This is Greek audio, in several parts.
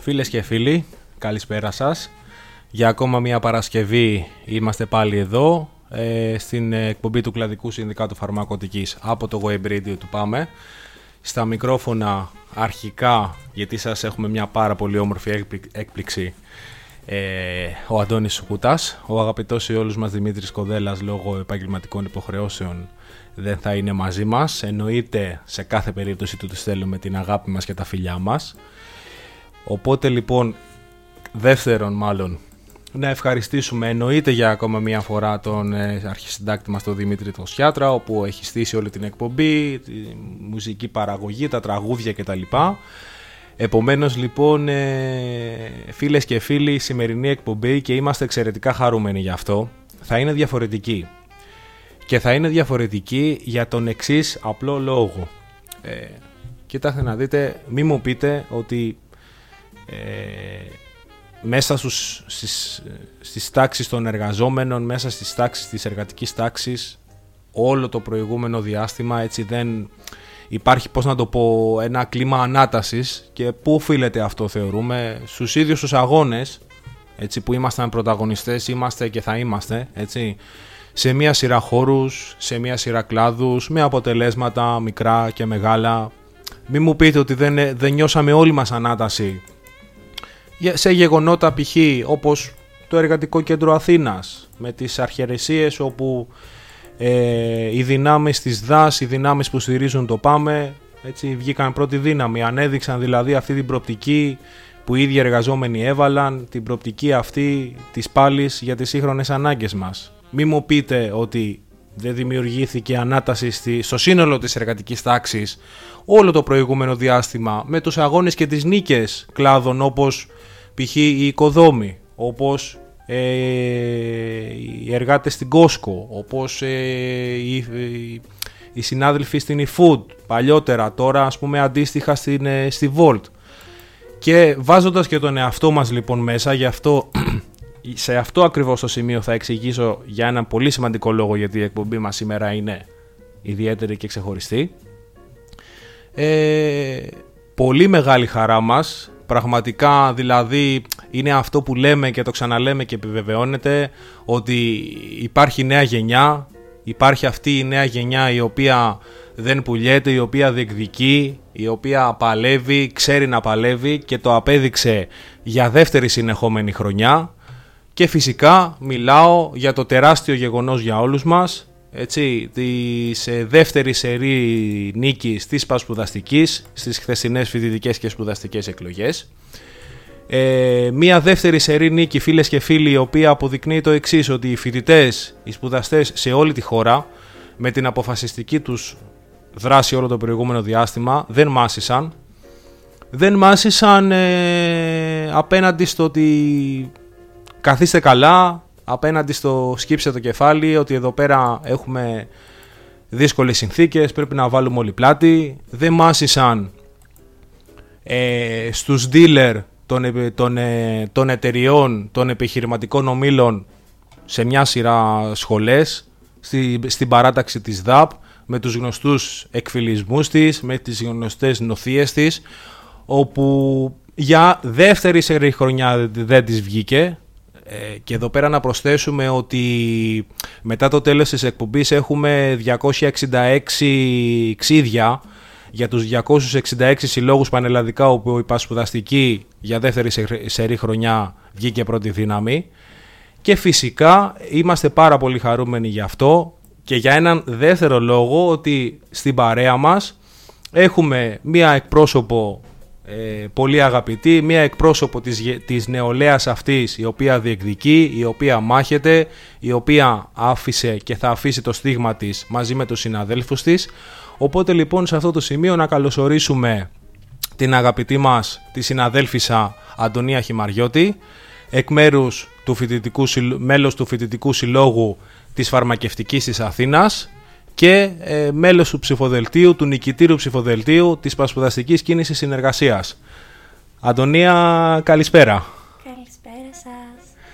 Φίλες και φίλοι, καλησπέρα σας. Για ακόμα μια Παρασκευή είμαστε πάλι εδώ στην εκπομπή του Κλαδικού Συνδικάτου Φαρμακοτικής από το Web Radio του Πάμε. Στα μικρόφωνα αρχικά, γιατί σας έχουμε μια πάρα πολύ όμορφη έκπληξη, ο Αντώνης Σουκούτας, ο αγαπητός σε όλους μας Δημήτρης Κοδέλας λόγω επαγγελματικών υποχρεώσεων δεν θα είναι μαζί μας. Εννοείται σε κάθε περίπτωση του στέλνουμε την αγάπη μας και τα φιλιά μας. Οπότε λοιπόν, να ευχαριστήσουμε εννοείται για ακόμα μία φορά τον αρχισυντάκτη μας τον Δημήτρη Τοσιάτρα, όπου έχει στήσει όλη την εκπομπή, τη μουσική παραγωγή, τα τραγούδια κτλ. Επομένως λοιπόν, φίλες και φίλοι, η σημερινή εκπομπή, και είμαστε εξαιρετικά χαρούμενοι γι' αυτό, θα είναι διαφορετική. Και θα είναι διαφορετική για τον εξής απλό λόγο. Κοιτάξτε να δείτε, μη μου πείτε ότι μέσα στις τάξεις των εργαζόμενων, μέσα στις τάξεις της εργατικής τάξης, όλο το προηγούμενο διάστημα έτσι δεν υπάρχει, πώς να το πω, ένα κλίμα ανάτασης. Και πού οφείλεται αυτό, θεωρούμε? Στους ίδιους τους αγώνες, έτσι, που ήμασταν πρωταγωνιστές, είμαστε και θα είμαστε, έτσι, σε μία σειρά χώρους, σε μία σειρά κλάδους, με αποτελέσματα μικρά και μεγάλα. Μην μου πείτε ότι δεν νιώσαμε όλοι μας ανάταση σε γεγονότα π.χ. όπως το Εργατικό Κέντρο Αθήνας, με τις αρχαιρεσίες όπου οι δυνάμεις της ΔΑΣ, οι δυνάμεις που στηρίζουν το ΠΑΜΕ, έτσι, βγήκαν πρώτη δύναμη, ανέδειξαν δηλαδή αυτή την προοπτική που οι ίδιοι εργαζόμενοι έβαλαν, την προοπτική αυτή της πάλης για τις σύγχρονες ανάγκες μας. Μη μου πείτε ότι δεν δημιουργήθηκε ανάταση στο σύνολο της εργατικής τάξης όλο το προηγούμενο διάστημα, με τους αγώνες και τις νίκες κλάδων όπως π.χ. οι οικοδόμοι, όπως οι εργάτες στην Κόσκο, όπως οι συνάδελφοι στην eFood παλιότερα, τώρα ας πούμε αντίστοιχα στη Volt. Και βάζοντας και τον εαυτό μας λοιπόν μέσα, γι' αυτό σε αυτό ακριβώς το σημείο θα εξηγήσω για έναν πολύ σημαντικό λόγο γιατί η εκπομπή μας σήμερα είναι ιδιαίτερη και ξεχωριστή. Πολύ μεγάλη χαρά μας, πραγματικά, δηλαδή είναι αυτό που λέμε και το ξαναλέμε και επιβεβαιώνεται, ότι υπάρχει νέα γενιά, υπάρχει αυτή η νέα γενιά η οποία δεν πουλιέται, η οποία διεκδικεί, η οποία παλεύει, ξέρει να παλεύει και το απέδειξε για δεύτερη συνεχόμενη χρονιά. Και φυσικά μιλάω για το τεράστιο γεγονός για όλους μας, έτσι, της δεύτερης σερί νίκης της Πασπουδαστικής στις χθεσινές φοιτητικές και σπουδαστικές εκλογές. Μία δεύτερη σερί νίκη, φίλες και φίλοι, η οποία αποδεικνύει το εξής, ότι οι φοιτητές, οι σπουδαστές σε όλη τη χώρα, με την αποφασιστική τους δράση όλο το προηγούμενο διάστημα, δεν μάσησαν απέναντι στο ότι καθίστε καλά, απέναντι στο σκύψε το κεφάλι, ότι εδώ πέρα έχουμε δύσκολες συνθήκες, πρέπει να βάλουμε όλη πλάτη. Δεν μάσησαν στους dealer των εταιριών, των επιχειρηματικών ομίλων σε μια σειρά σχολές, στην παράταξη της ΔΑΠ, με τους γνωστούς εκφυλισμούς της, με τις γνωστές νοθείες της, όπου για δεύτερη σερή χρονιά δεν της βγήκε. Και εδώ πέρα να προσθέσουμε ότι μετά το τέλος της εκπομπής έχουμε 266 ξίδια για τους 266 συλλόγους πανελλαδικά, όπου η Πασπουδαστική για δεύτερη σερή χρονιά βγήκε πρώτη δύναμη. Και φυσικά είμαστε πάρα πολύ χαρούμενοι γι' αυτό και για έναν δεύτερο λόγο, ότι στην παρέα μας έχουμε μία εκπρόσωπο πολύ αγαπητή, μία εκπρόσωπο της νεολαίας αυτής, η οποία διεκδικεί, η οποία μάχεται, η οποία άφησε και θα αφήσει το στίγμα της μαζί με τους συναδέλφους της. Οπότε λοιπόν σε αυτό το σημείο να καλωσορίσουμε την αγαπητή μας τη συναδέλφισσα Αντωνία Χιμαριώτη, εκ μέρους του μέλος του Φοιτητικού Συλλόγου της Φαρμακευτικής της Αθήνας και μέλος του ψηφοδελτίου, του νικητήρου ψηφοδελτίου της Πασπουδαστικής Κίνησης Συνεργασίας. Αντωνία, καλησπέρα. Καλησπέρα σας.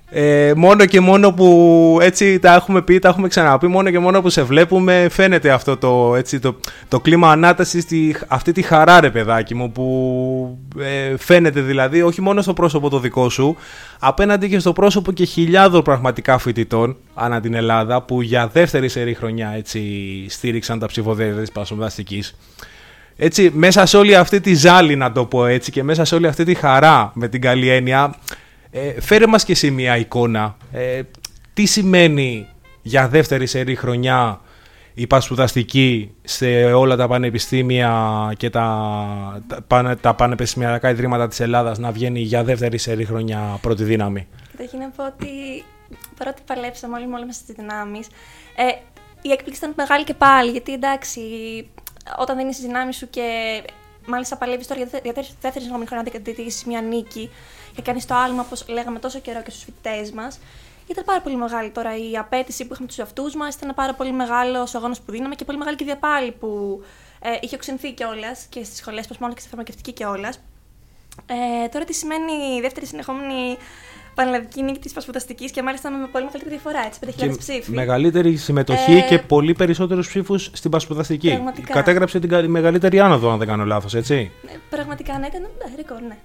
Μόνο και μόνο που έτσι τα έχουμε πει, τα έχουμε ξαναπεί, μόνο και μόνο που σε βλέπουμε φαίνεται αυτό το κλίμα ανάτασης, αυτή τη χαρά, ρε παιδάκι μου, που φαίνεται δηλαδή όχι μόνο στο πρόσωπο το δικό σου, απέναντι και στο πρόσωπο και χιλιάδων πραγματικά φοιτητών ανά την Ελλάδα που για δεύτερη σερή χρονιά έτσι στήριξαν τα ψηφοδέλτια της Πασχοδαστικής. Έτσι, μέσα σε όλη αυτή τη ζάλη, να το πω έτσι, και μέσα σε όλη αυτή τη χαρά, με την καλή έννοια, φέρε μας και εσύ μια εικόνα. Τι σημαίνει για δεύτερη σερή χρονιά η Πασχοδαστική σε όλα τα πανεπιστήμια και τα πανεπιστημιακά ιδρύματα της Ελλάδας να βγαίνει για δεύτερη σερή χρονιά πρώτη δύναμη? Καταρχήν να πω ότι παρότι παλέψαμε όλοι μέσα στις δυνάμεις, η έκπληξη ήταν μεγάλη και πάλι, γιατί εντάξει, όταν δεν είσαι στις δυνάμεις σου και μάλιστα παλεύεις τώρα για δεύτερη χρονιά να αντικαταστήσεις μια νίκη και κάνεις το άλμα, όπως λέγαμε τόσο καιρό και στους φοιτητές μας, ήταν πάρα πολύ μεγάλη τώρα η απέτηση που είχαμε τους εαυτούς μας, ήταν πάρα πολύ μεγάλος ο αγώνας που δίναμε και πολύ μεγάλη και η διαπάλη που είχε οξυνθεί κιόλας και στις σχολές, πως μόνο και στη φαρμακευτική κιόλας. Τώρα τι σημαίνει η δεύτερη συνεχόμενη πανελλαδική νίκη της Πασχοδαστικής και μάλιστα με πολύ μεγαλύτερη διαφορά, έτσι, 5.000 ψήφοι. Μεγαλύτερη συμμετοχή και πολύ περισσότερους ψήφους στην Πασχοδαστική. Πραγματικά. Κατέγραψε την μεγαλύτερη άνοδο, αν δεν κάνω λάθος, έτσι. Πραγματικά, ναι, ήταν ρεκόρ, ναι.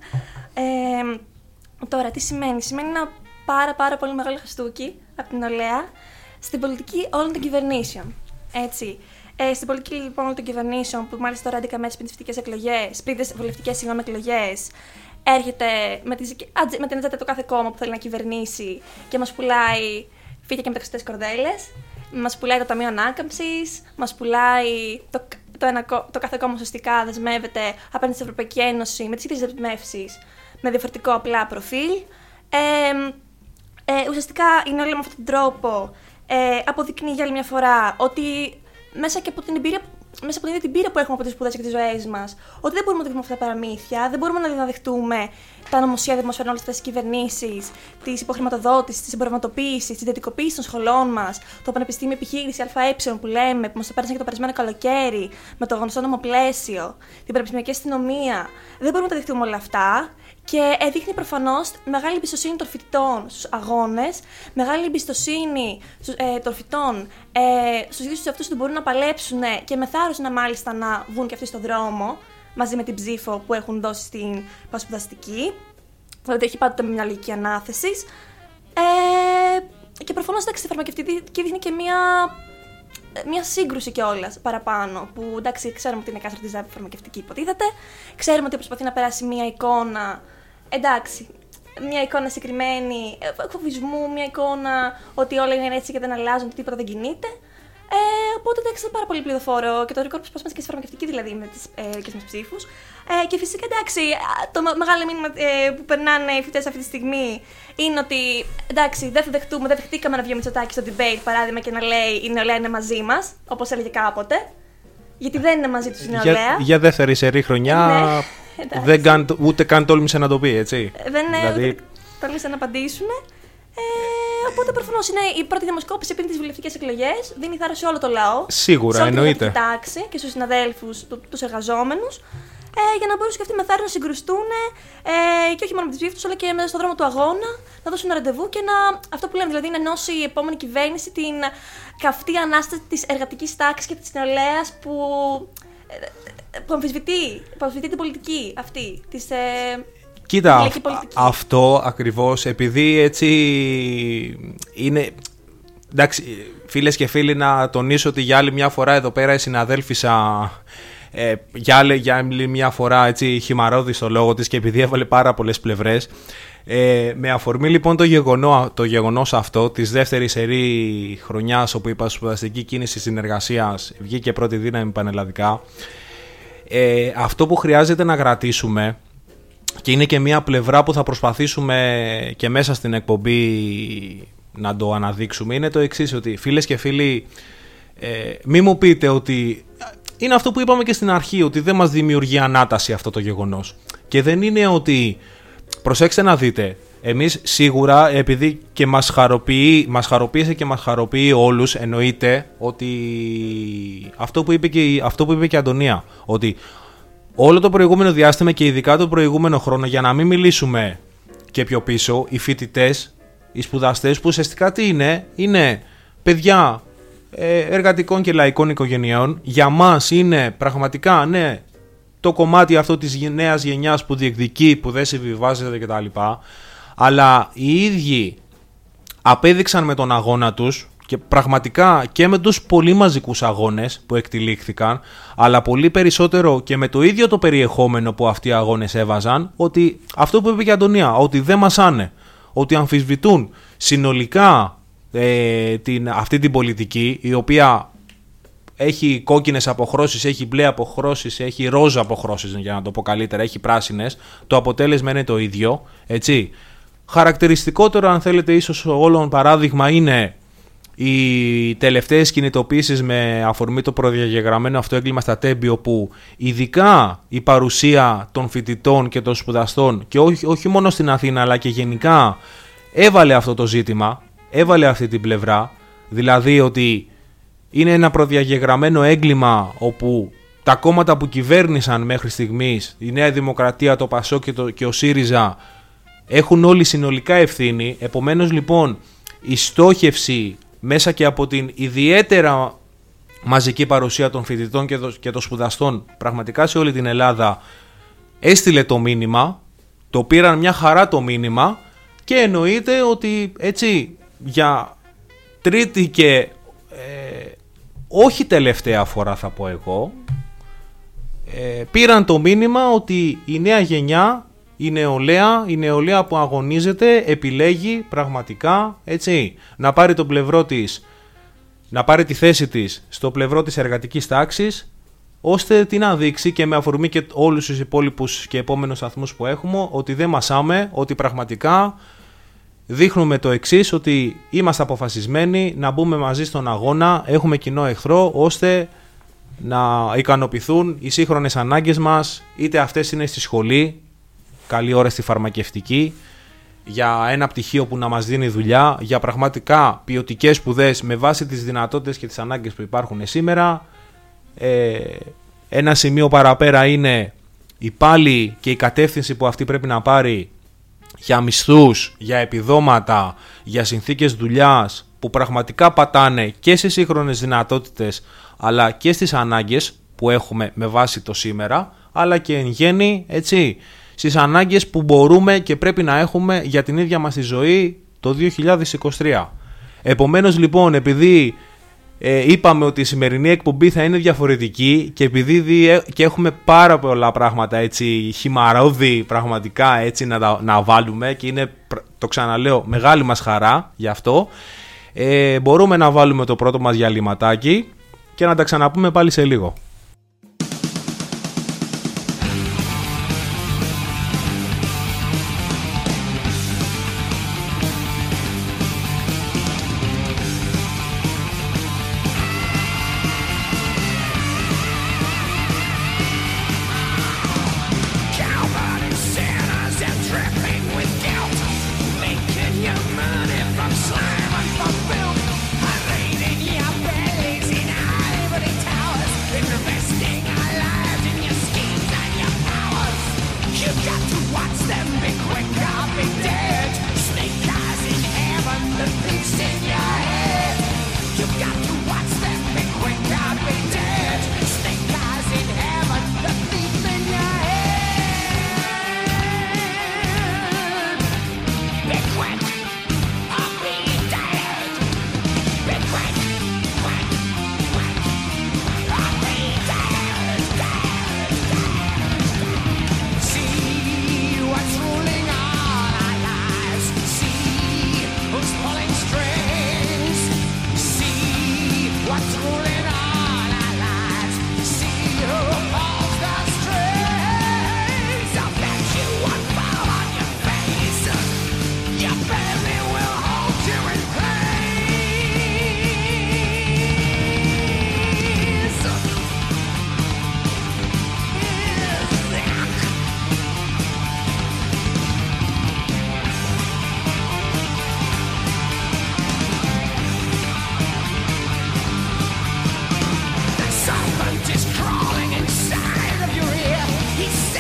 Τώρα, τι σημαίνει? Σημαίνει ένα πάρα πολύ μεγάλο χαστούκι από την νεολαία στην πολιτική όλων των κυβερνήσεων. Έτσι. Στην πολιτική λοιπόν όλων των κυβερνήσεων, που μάλιστα τώρα αντίκαμε πριν τις βουλευτικές εκλογές, έρχεται με την ατζέντα το κάθε κόμμα που θέλει να κυβερνήσει και μας πουλάει φύκια και μεταξωτές κορδέλες, μας πουλάει το Ταμείο Ανάκαμψης, μας πουλάει το κάθε κόμμα ουσιαστικά δεσμεύεται απέναντι στην Ευρωπαϊκή Ένωση με τις ίδιες δεσμεύσεις, με διαφορετικό απλά προφίλ. Ουσιαστικά η νεολαία με αυτόν τον τρόπο αποδεικνύει για άλλη μια φορά ότι μέσα από την ίδια την πείρα που έχουμε από τις σπουδές και τις ζωές μας, ότι δεν μπορούμε να δεχτούμε αυτά τα παραμύθια, δεν μπορούμε να δεχτούμε τα νομοσχέδια που μας φέρνουν όλες αυτές τις κυβερνήσεις, της υποχρηματοδότησης, της εμπορευματοποίησης, της ιδιωτικοποίησης των σχολών μας, το πανεπιστήμιο επιχείρηση ΑΕ που λέμε, που μας το πέρασαν και το περασμένο καλοκαίρι, με το γνωστό νομοπλαίσιο, την πανεπιστημιακή αστυνομία. Δεν μπορούμε να τα δεχτούμε όλα αυτά. Και δείχνει προφανώς μεγάλη εμπιστοσύνη των φοιτητών στους αγώνες, μεγάλη εμπιστοσύνη των φοιτητών στους ίδιους τους εαυτούς που μπορούν να παλέψουν και με θάρρος μάλιστα να βγουν και αυτοί στον δρόμο, μαζί με την ψήφο που έχουν δώσει στην Πασχοδαστική. Δηλαδή έχει πάντοτε μια λογική ανάθεση. Και προφανώς στη φαρμακευτική δείχνει και μια σύγκρουση κιόλας παραπάνω. Που εντάξει, ξέρουμε ότι είναι κάστρο της φαρμακευτική, υποτίθεται. Ξέρουμε ότι προσπαθεί να περάσει μια εικόνα. Εντάξει, μια εικόνα συγκεκριμένη φοβισμού, μια εικόνα ότι όλα είναι έτσι και δεν αλλάζουν, ότι τίποτα δεν κινείται. Οπότε εντάξει, ήταν πάρα πολύ πληροφόρο και το ρεκόρ που σπάσαμε και στη φαρμακευτική δηλαδή με τις δικές μας ψήφους. Και φυσικά εντάξει, το μεγάλο μήνυμα που περνάνε οι φοιτητές αυτή τη στιγμή είναι ότι εντάξει, δεν δεχτήκαμε να βγει ο Μητσοτάκης στο debate παράδειγμα και να λέει η νεολαία είναι μαζί μας, όπως έλεγε κάποτε. Γιατί δεν είναι μαζί τους η νεολαία. Για δεύτερη σερή χρονιά. Ούτε καν τόλμησε να το πει, έτσι. Δεν τόλμησε να απαντήσουν. Οπότε προφανώς είναι η πρώτη δημοσκόπηση πριν τις βουλευτικές εκλογές. Δίνει θάρρος σε όλο το λαό. Σίγουρα, εννοείται. Σε τάξη και στους συναδέλφους, τους εργαζόμενους. Για να μπορούν και αυτοί με θάρρος να συγκρουστούν και όχι μόνο με τις ψήφους τους, αλλά και μέσα στον δρόμο του αγώνα, να δώσουν ένα ραντεβού και αυτό που λέμε, δηλαδή να ενώσει η επόμενη κυβέρνηση την καυτή ανάσταση της εργατικής τάξης και της νεολαίας που αμφισβητεί την πολιτική αυτή. Κοίτα, αυτό ακριβώς, επειδή έτσι είναι. Εντάξει, φίλες και φίλοι, να τονίσω ότι για άλλη μια φορά εδώ πέρα η συναδέλφισσα για άλλη μια φορά έτσι χυμαρόδη στο λόγο της και επειδή έβαλε πάρα πολλές πλευρές. Με αφορμή λοιπόν το γεγονός αυτό της δεύτερης σερή χρονιάς όπου η Πασχοδαστική κίνηση συνεργασίας βγήκε πρώτη δύναμη πανελλαδικά, αυτό που χρειάζεται να κρατήσουμε και είναι και μια πλευρά που θα προσπαθήσουμε και μέσα στην εκπομπή να το αναδείξουμε, είναι το εξής, ότι φίλες και φίλοι, μη μου πείτε ότι είναι αυτό που είπαμε και στην αρχή, ότι δεν μας δημιουργεί ανάταση αυτό το γεγονός. Και δεν είναι ότι, προσέξτε να δείτε, εμείς σίγουρα, επειδή και μας χαροποίησε και μας χαροποιεί όλους, εννοείται ότι αυτό που είπε και η Αντωνία, ότι όλο το προηγούμενο διάστημα και ειδικά το προηγούμενο χρόνο, για να μην μιλήσουμε και πιο πίσω, οι φοιτητές οι σπουδαστές που ουσιαστικά τι είναι παιδιά εργατικών και λαϊκών οικογενειών. Για μας είναι πραγματικά ναι, το κομμάτι αυτό της νέας γενιάς που διεκδικεί, που δεν συμβιβάζεται κτλ. Αλλά οι ίδιοι απέδειξαν με τον αγώνα τους και πραγματικά και με τους πολύ μαζικούς αγώνες που εκτυλίχθηκαν, αλλά πολύ περισσότερο και με το ίδιο το περιεχόμενο που αυτοί οι αγώνες έβαζαν, ότι αυτό που είπε και η Αντωνία, ότι δεν μασάνε, ότι αμφισβητούν συνολικά αυτή την πολιτική, η οποία έχει κόκκινες αποχρώσεις, έχει μπλε αποχρώσεις, έχει ρόζα αποχρώσεις, για να το πω καλύτερα, έχει πράσινες, το αποτέλεσμα είναι το ίδιο, έτσι. Χαρακτηριστικότερο, αν θέλετε, ίσως όλων παράδειγμα είναι οι τελευταίες κινητοποίησεις με αφορμή το προδιαγεγραμμένο αυτό έγκλημα στα Τέμπη, όπου ειδικά η παρουσία των φοιτητών και των σπουδαστών, και όχι μόνο στην Αθήνα αλλά και γενικά, έβαλε αυτό το ζήτημα, έβαλε αυτή την πλευρά, δηλαδή ότι είναι ένα προδιαγεγραμμένο έγκλημα όπου τα κόμματα που κυβέρνησαν μέχρι στιγμής, η Νέα Δημοκρατία, το ΠΑΣΟΚ και ο ΣΥΡΙΖΑ, έχουν όλοι συνολικά ευθύνη. Επομένως λοιπόν η στόχευση μέσα και από την ιδιαίτερα μαζική παρουσία των φοιτητών και των σπουδαστών πραγματικά σε όλη την Ελλάδα έστειλε το μήνυμα, το πήραν μια χαρά το μήνυμα, και εννοείται ότι έτσι για τρίτη και όχι τελευταία φορά θα πω εγώ, πήραν το μήνυμα ότι η νέα γενιά, η νεολαία που αγωνίζεται επιλέγει πραγματικά, έτσι, να πάρει το πλευρό της, να πάρει τη θέση της στο πλευρό της εργατικής τάξης, ώστε να δείξει και με αφορμή και όλους τους υπόλοιπους και επόμενους σταθμούς που έχουμε, ότι δεν μασάμε, ότι πραγματικά δείχνουμε το εξής, ότι είμαστε αποφασισμένοι να μπούμε μαζί στον αγώνα, έχουμε κοινό εχθρό, ώστε να ικανοποιηθούν οι σύγχρονες ανάγκες μας, είτε αυτές είναι στη σχολή, καλή ώρα στη φαρμακευτική, για ένα πτυχίο που να μας δίνει δουλειά, για πραγματικά ποιοτικές σπουδές με βάση τις δυνατότητες και τις ανάγκες που υπάρχουν σήμερα. Ένα σημείο παραπέρα είναι η πάλι και η κατεύθυνση που αυτή πρέπει να πάρει για μισθούς, για επιδόματα, για συνθήκες δουλειάς που πραγματικά πατάνε και στις σύγχρονες δυνατότητες αλλά και στις ανάγκες που έχουμε με βάση το σήμερα, αλλά και εν γέννη, έτσι, στις ανάγκες που μπορούμε και πρέπει να έχουμε για την ίδια μας τη ζωή το 2023. Επομένως λοιπόν, επειδή είπαμε ότι η σημερινή εκπομπή θα είναι διαφορετική και επειδή και έχουμε πάρα πολλά πράγματα έτσι χυμαρόδι πραγματικά έτσι να βάλουμε, και είναι, το ξαναλέω, μεγάλη μας χαρά γι' αυτό, μπορούμε να βάλουμε το πρώτο μας διαλυματάκι και να τα ξαναπούμε πάλι σε λίγο.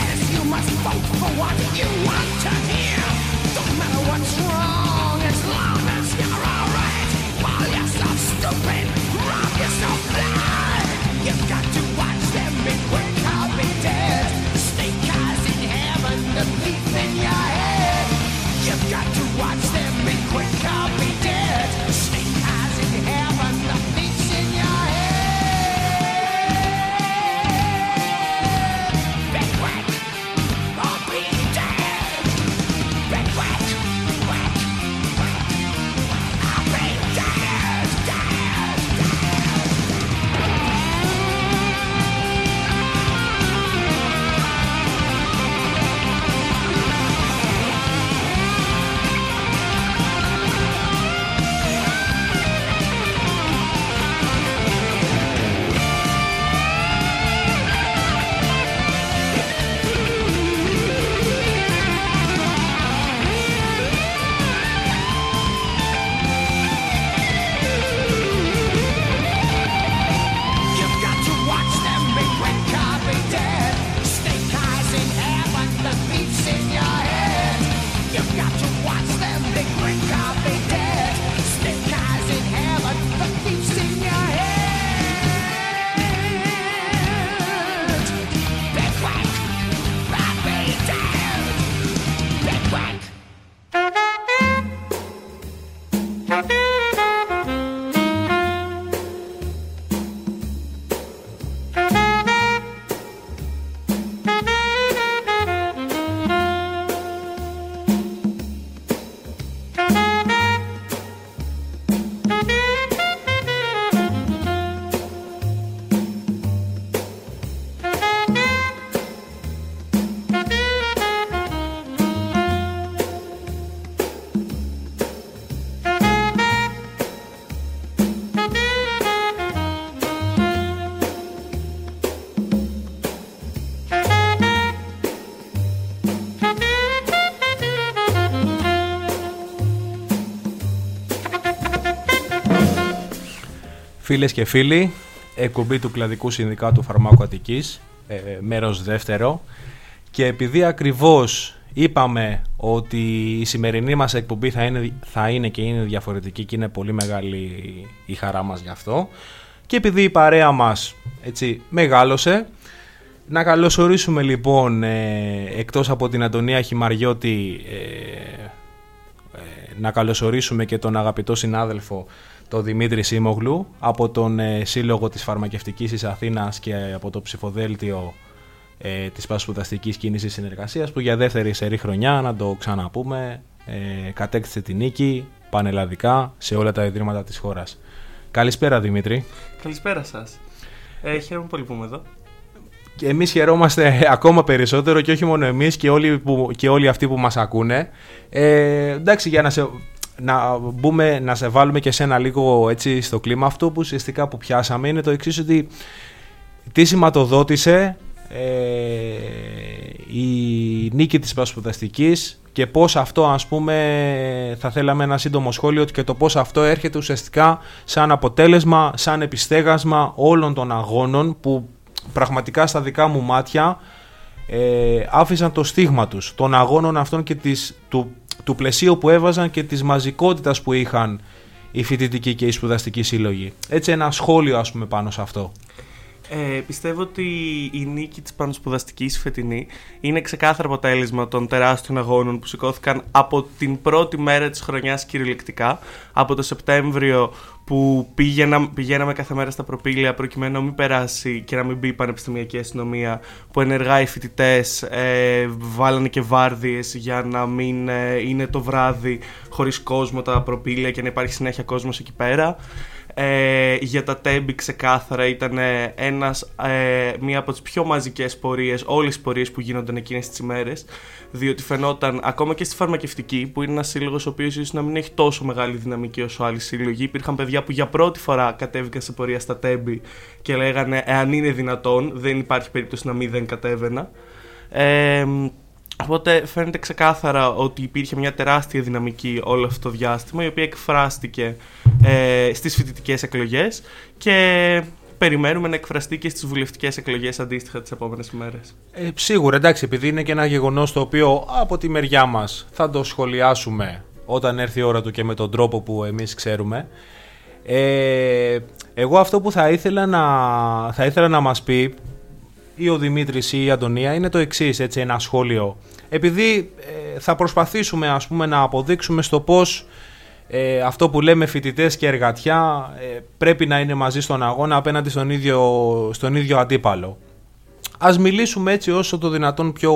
For what you want to hear, don't matter what's wrong, as long Φίλες και φίλοι, εκπομπή του Κλαδικού Συνδικάτου Φαρμάκου Αττικής, μέρος δεύτερο. Και επειδή ακριβώς είπαμε ότι η σημερινή μας εκπομπή θα είναι και είναι διαφορετική και είναι πολύ μεγάλη η χαρά μας γι' αυτό, και επειδή η παρέα μας έτσι μεγάλωσε, να καλωσορίσουμε λοιπόν εκτός από την Αντωνία Χιμαριώτη, να καλωσορίσουμε και τον αγαπητό συνάδελφο τον Δημήτρη Σίμογλου από τον Σύλλογο της Φαρμακευτικής της Αθήνας και από το ψηφοδέλτιο της Πασπουδαστικής Κίνησης Συνεργασίας, που για δεύτερη σερή χρονιά, να το ξαναπούμε, κατέκτησε την νίκη πανελλαδικά σε όλα τα ιδρύματα της χώρας. Καλησπέρα Δημήτρη. Καλησπέρα σας. Χαίρομαι πολύ που είμαι εδώ. Και εμείς χαιρόμαστε ακόμα περισσότερο, και όχι μόνο εμείς, και όλοι αυτοί που μας ακούνε. Εντάξει, για να σε βάλουμε και σένα λίγο έτσι στο κλίμα, αυτό που ουσιαστικά που πιάσαμε είναι το εξής, ότι τι σηματοδότησε η νίκη της Πασπουδαστικής και πώς αυτό, ας πούμε, θα θέλαμε ένα σύντομο σχόλιο και το πώς αυτό έρχεται ουσιαστικά σαν αποτέλεσμα, σαν επιστέγασμα όλων των αγώνων που πραγματικά στα δικά μου μάτια άφησαν το στίγμα τους, των αγώνων αυτών και του πλαισίου που έβαζαν και της μαζικότητας που είχαν οι φοιτητικοί και οι σπουδαστικοί σύλλογοι. Έτσι ένα σχόλιο, ας πούμε, πάνω σε αυτό. Πιστεύω ότι η νίκη της πανσπουδαστικής φετινή είναι ξεκάθαρο αποτέλεσμα των τεράστιων αγώνων που σηκώθηκαν από την πρώτη μέρα της χρονιάς κυριολεκτικά, από το Σεπτέμβριο που πηγαίναμε κάθε μέρα στα προπήλαια προκειμένου να μην περάσει και να μην μπει η πανεπιστημιακή αστυνομία, που ενεργά οι φοιτητές βάλανε και βάρδιες για να μην είναι το βράδυ χωρίς κόσμο τα προπήλαια και να υπάρχει συνέχεια κόσμος εκεί πέρα. Για τα τέμπη ξεκάθαρα ήταν μία από τις πιο μαζικές πορείες, όλες τις πορείες που γίνονταν εκείνες τις ημέρες, διότι φαινόταν ακόμα και στη φαρμακευτική, που είναι ένας σύλλογος ο οποίος ίσως να μην έχει τόσο μεγάλη δυναμική όσο άλλοι σύλλογοι, υπήρχαν παιδιά που για πρώτη φορά κατέβηκαν σε πορεία στα τέμπη και λέγανε εάν είναι δυνατόν, δεν υπάρχει περίπτωση να μην δεν κατέβαινα. Οπότε φαίνεται ξεκάθαρα ότι υπήρχε μια τεράστια δυναμική όλο αυτό το διάστημα, η οποία εκφράστηκε στις φοιτητικές εκλογές και περιμένουμε να εκφραστεί και στις βουλευτικές εκλογές αντίστοιχα τις επόμενες ημέρες. Σίγουρα, εντάξει, επειδή είναι και ένα γεγονός το οποίο από τη μεριά μας θα το σχολιάσουμε όταν έρθει η ώρα του και με τον τρόπο που εμείς ξέρουμε. Εγώ αυτό που θα ήθελα να μας πει ή ο Δημήτρης ή η Αντωνία είναι το εξής, έτσι, ένα σχόλιο. Επειδή θα προσπαθήσουμε, ας πούμε, να αποδείξουμε στο πώς αυτό που λέμε φοιτητές και εργατιά πρέπει να είναι μαζί στον αγώνα απέναντι στον ίδιο αντίπαλο. Ας μιλήσουμε έτσι όσο το δυνατόν πιο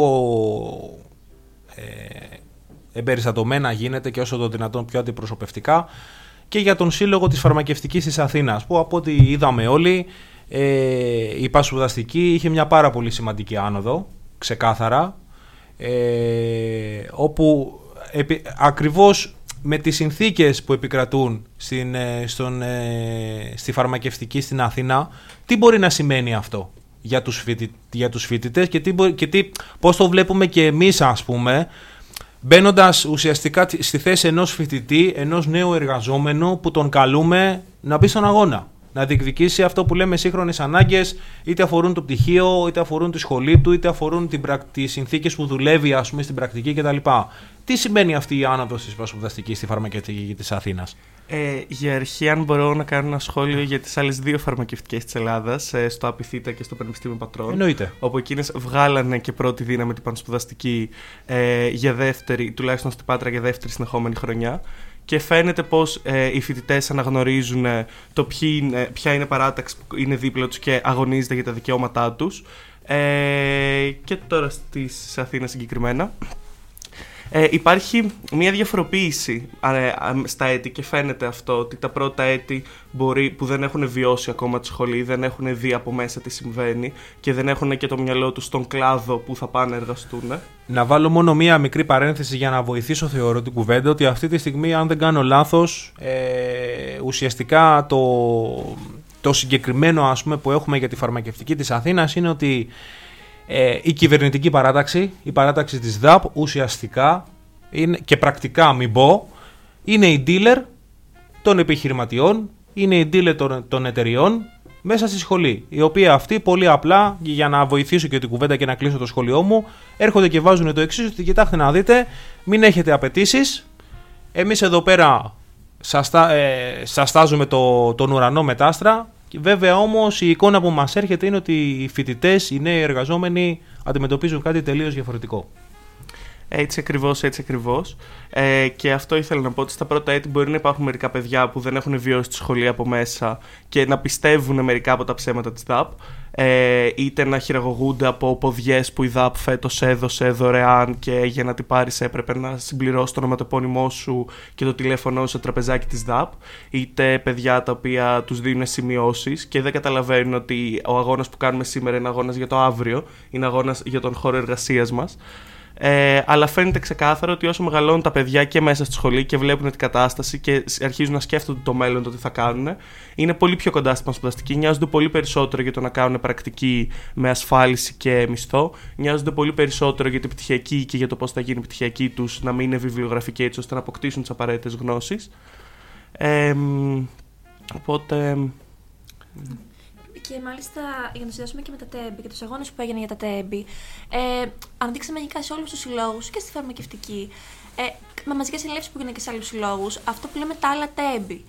εμπεριστατωμένα γίνεται και όσο το δυνατόν πιο αντιπροσωπευτικά και για τον Σύλλογο της Φαρμακευτικής της Αθήνας, που από ό,τι είδαμε όλοι, η Πασπουδαστική είχε μια πάρα πολύ σημαντική άνοδο, ξεκάθαρα, όπου ακριβώς με τις συνθήκες που επικρατούν στη φαρμακευτική στην Αθήνα, τι μπορεί να σημαίνει αυτό για τους φοιτητές και πώς το βλέπουμε και εμείς, ας πούμε, μπαίνοντας ουσιαστικά στη θέση ενός φοιτητή, ενός νέου εργαζόμενου που τον καλούμε να μπει στον αγώνα, να διεκδικήσει αυτό που λέμε σύγχρονες ανάγκες, είτε αφορούν το πτυχίο, είτε αφορούν τη σχολή του, είτε αφορούν τις συνθήκες που δουλεύει, ας πούμε, στην πρακτική κτλ. Τι σημαίνει αυτή η άνοδος της Πασπουδαστικής στη φαρμακευτική της Αθήνας? Για αρχή, αν μπορώ να κάνω ένα σχόλιο για τις άλλες δύο φαρμακευτικές της Ελλάδας, στο ΑΠΙΘΙΤΑ και στο Πανεπιστήμιο Πατρών. Εννοείται. Όπου εκείνες βγάλανε και πρώτη δύναμη την Πανσπουδαστική για δεύτερη, τουλάχιστον στην Πάτρα, για δεύτερη συνεχόμενη χρονιά. Και φαίνεται πως οι φοιτητές αναγνωρίζουν ποια είναι παράταξη που είναι δίπλα τους και αγωνίζεται για τα δικαιώματά τους. Και τώρα στις Αθήνας συγκεκριμένα. Υπάρχει μια διαφοροποίηση στα έτη και φαίνεται αυτό, ότι τα πρώτα έτη που δεν έχουν βιώσει ακόμα τη σχολή, δεν έχουν δει από μέσα τι συμβαίνει και δεν έχουν και το μυαλό τους στον κλάδο που θα πάνε να εργαστούν. Να βάλω μόνο μία μικρή παρένθεση για να βοηθήσω, θεωρώ, την κουβέντα, ότι αυτή τη στιγμή, αν δεν κάνω λάθος, ουσιαστικά το συγκεκριμένο, ας πούμε, που έχουμε για τη φαρμακευτική της Αθήνας είναι ότι η κυβερνητική παράταξη, η παράταξη της ΔΑΠ, ουσιαστικά είναι, και πρακτικά μην πω, είναι η dealer των επιχειρηματιών είναι οι dealer των εταιριών μέσα στη σχολή. Οι οποίοι αυτοί πολύ απλά, για να βοηθήσω και την κουβέντα και να κλείσω το σχολείο μου, έρχονται και βάζουν το εξής: ότι κοιτάξτε να δείτε, μην έχετε απαιτήσεις. Εμείς εδώ πέρα σας στάζουμε τον ουρανό με τα άστρα. Βέβαια όμως η εικόνα που μας έρχεται είναι ότι οι φοιτητές, οι νέοι εργαζόμενοι αντιμετωπίζουν κάτι τελείως διαφορετικό. Έτσι ακριβώς. Και αυτό ήθελα να πω, ότι στα πρώτα έτη μπορεί να υπάρχουν μερικά παιδιά που δεν έχουν βιώσει τη σχολή από μέσα και να πιστεύουν μερικά από τα ψέματα της ΔΑΠ, είτε να χειραγωγούνται από ποδιές που η ΔΑΠ φέτος έδωσε δωρεάν και για να την πάρεις έπρεπε να συμπληρώσεις το ονοματεπώνυμό σου και το τηλέφωνο σου στο τραπεζάκι της ΔΑΠ, είτε παιδιά τα οποία τους δίνουν σημειώσεις και δεν καταλαβαίνουν ότι ο αγώνας που κάνουμε σήμερα είναι αγώνας για το αύριο, είναι αγώνας για τον χώρο εργασίας μας. Αλλά φαίνεται ξεκάθαρο ότι όσο μεγαλώνουν τα παιδιά και μέσα στη σχολή και βλέπουν την κατάσταση και αρχίζουν να σκέφτονται το μέλλον, το τι θα κάνουν, είναι πολύ πιο κοντά στην πανσπουδαστική. Νοιάζονται πολύ περισσότερο για το να κάνουν πρακτική με ασφάλιση και μισθό. Νοιάζονται πολύ περισσότερο για την πτυχιακή και για το πώς θα γίνει η πτυχιακή τους, να μην είναι βιβλιογραφική, έτσι ώστε να αποκτήσουν τις απαραίτητες γνώσεις. Οπότε. Και μάλιστα για να το συνδέσουμε και με τα τέμπη και τους αγώνες που έγιναν για τα τέμπη, αναδείξαμε γενικά σε όλους τους συλλόγους και στη φαρμακευτική, με μαζικές συνελεύσεις που έγιναν και σε άλλους συλλόγους, αυτό που λέμε τα άλλα τέμπη.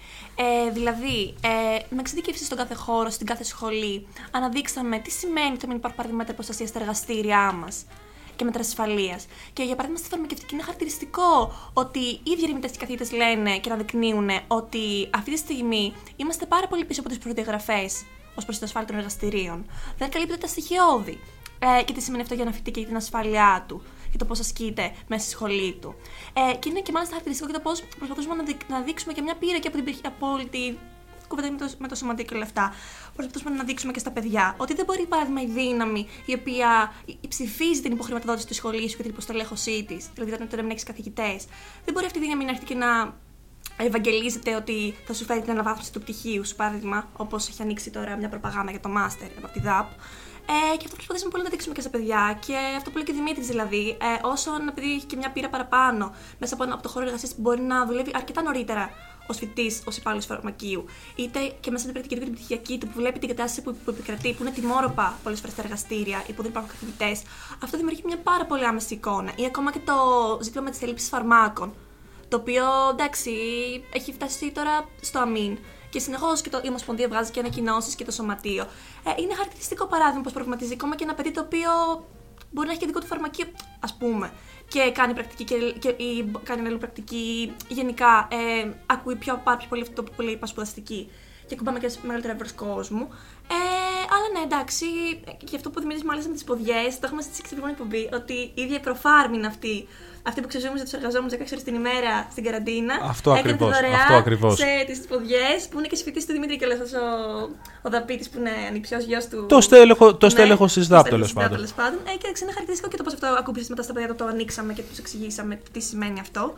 Δηλαδή, με εξειδικεύσεις στον κάθε χώρο, στην κάθε σχολή, αναδείξαμε τι σημαίνει το μην υπάρχουν παραδείγματα προστασίας στα εργαστήριά μας και μέτρα ασφαλείας. Και για παράδειγμα, στη φαρμακευτική είναι χαρακτηριστικό ότι οι ίδιοι ερευνητές και καθηγητές λένε και αναδεικνύουν ότι αυτή τη στιγμή είμαστε πάρα πολύ πίσω από τις προδιαγραφές ως προς την ασφάλεια των εργαστηρίων. Δεν καλύπτεται τα στοιχειώδη. Και τι σημαίνει αυτό για ένα φοιτητή και την ασφάλειά του, για το πώς ασκείται μέσα στη σχολή του. Και είναι και μάλιστα χαρακτηριστικό για το πώς προσπαθούμε να δείξουμε και μια πείρα και από όλη την κουβέντα με το σωματείο και όλα αυτά. Προσπαθούμε να δείξουμε και στα παιδιά ότι δεν μπορεί, παράδειγμα, η δύναμη η οποία ψηφίζει την υποχρηματοδότηση της σχολής και την υποστελέχωσή της, δηλαδή όταν δεν έχεις καθηγητές, δεν μπορεί αυτή η δύναμη να έρθει και να ευαγγελίζεται ότι θα σου φέρει την αναβάθμιση του πτυχίου σου, παράδειγμα, όπως έχει ανοίξει τώρα μια προπαγάνδα για το μάστερ από τη ΔΑΠ. Και αυτό προσπαθήσαμε πολύ να δείξουμε και στα παιδιά. Και αυτό που λέει και ο Δημήτρης, δηλαδή, όσον επειδή έχει και μια πείρα παραπάνω μέσα από το χώρο εργασίας που μπορεί να δουλεύει αρκετά νωρίτερα ως φοιτητής, ως υπάλληλος φαρμακείου, είτε και μέσα στην πρακτική του και την πτυχιακή του, που βλέπει την κατάσταση που επικρατεί, που είναι τιμόρροπα πολλές φορές στα εργαστήρια ή που δεν υπάρχουν καθηγητές, αυτό δημιουργεί μια πάρα πολύ άμεση εικόνα. Ή ακόμα και το ζήτημα με τις ελλείψεις φαρμάκων, το οποίο εντάξει έχει φτάσει τώρα στο αμήν. Και συνεχώς και η Ομοσπονδία βγάζει και ανακοινώσεις και το Σωματείο. Είναι χαρακτηριστικό παράδειγμα πως προβληματίζει ακόμα και ένα παιδί το οποίο μπορεί να έχει και δικό του φαρμακείο, ας πούμε, και κάνει πρακτική ή κάνει άλλη πρακτική. Γενικά ακούει πάρα πολύ αυτό που λέει πασπουδαστική και ακουμπάμε και σε μεγαλύτερο εύρος κόσμου. Αλλά ναι, εντάξει, και αυτό που δημιουργεί μάλιστα με τις ποδιές, το έχουμε συζητήσει στην προηγούμενη εκπομπή, ότι η ίδια η προφάρμη είναι αυτή που ξεζούμε τους εργαζόμενους 16 ώρες την ημέρα στην καραντίνα. Αυτό ακριβώς. Σε τις ποδιές, που είναι και σφοιτής του Δημήτρη και όλος ο Δαπίτης που είναι ανιψιός γιος του. Το στέλεχος της ΔΑΠ, τέλος πάντων. Και είναι χαρακτηριστικό και το πώς αυτό ακούμπησε μετά στα παιδιά, το ανοίξαμε και τους εξηγήσαμε τι σημαίνει αυτό.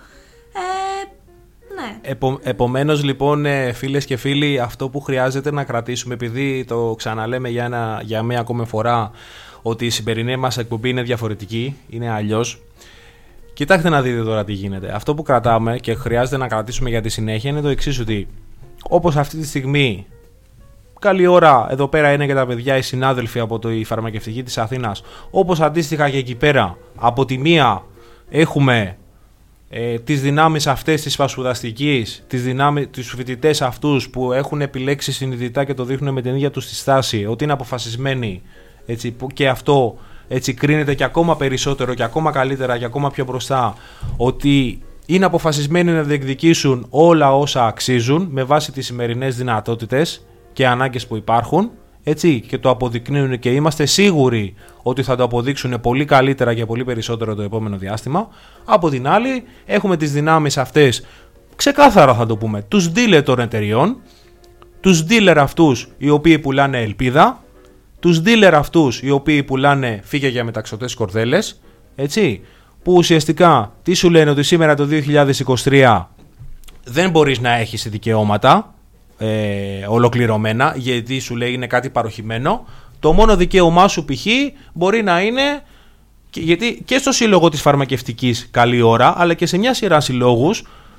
Ναι. Επομένως, λοιπόν, φίλες και φίλοι, αυτό που χρειάζεται να κρατήσουμε, επειδή το ξαναλέμε για μία ακόμη φορά, ότι η σημερινή μας εκπομπή είναι διαφορετική, είναι αλλιώς. Κοιτάξτε να δείτε τώρα τι γίνεται. Αυτό που κρατάμε και χρειάζεται να κρατήσουμε για τη συνέχεια είναι το εξής, ότι όπως αυτή τη στιγμή, καλή ώρα εδώ πέρα είναι και τα παιδιά, οι συνάδελφοι από η φαρμακευτική της Αθήνας, όπως αντίστοιχα και εκεί πέρα, από τη μία έχουμε τις δυνάμεις αυτές της πασπουδαστικής, τους φοιτητές αυτούς που έχουν επιλέξει συνειδητά και το δείχνουν με την ίδια τους τη στάση, ότι είναι αποφασισμένοι, έτσι, και αυτό έτσι κρίνεται και ακόμα περισσότερο και ακόμα καλύτερα και ακόμα πιο μπροστά, ότι είναι αποφασισμένοι να διεκδικήσουν όλα όσα αξίζουν με βάση τις σημερινές δυνατότητες και ανάγκες που υπάρχουν, έτσι, και το αποδεικνύουν και είμαστε σίγουροι ότι θα το αποδείξουν πολύ καλύτερα και πολύ περισσότερο το επόμενο διάστημα. Από την άλλη έχουμε τις δυνάμεις αυτές, ξεκάθαρα θα το πούμε, τους dealer των εταιριών, τους dealer αυτούς οι οποίοι πουλάνε ελπίδα, τους dealer αυτούς οι οποίοι πουλάνε φύγε για μεταξωτές κορδέλες, έτσι, που ουσιαστικά τι σου λένε, ότι σήμερα το 2023 δεν μπορείς να έχεις δικαιώματα ολοκληρωμένα, γιατί σου λέει είναι κάτι παροχημένο. Το μόνο δικαίωμά σου π.χ. μπορεί να είναι, γιατί και στο σύλλογο της φαρμακευτικής καλή ώρα, αλλά και σε μια σειρά συλλόγους,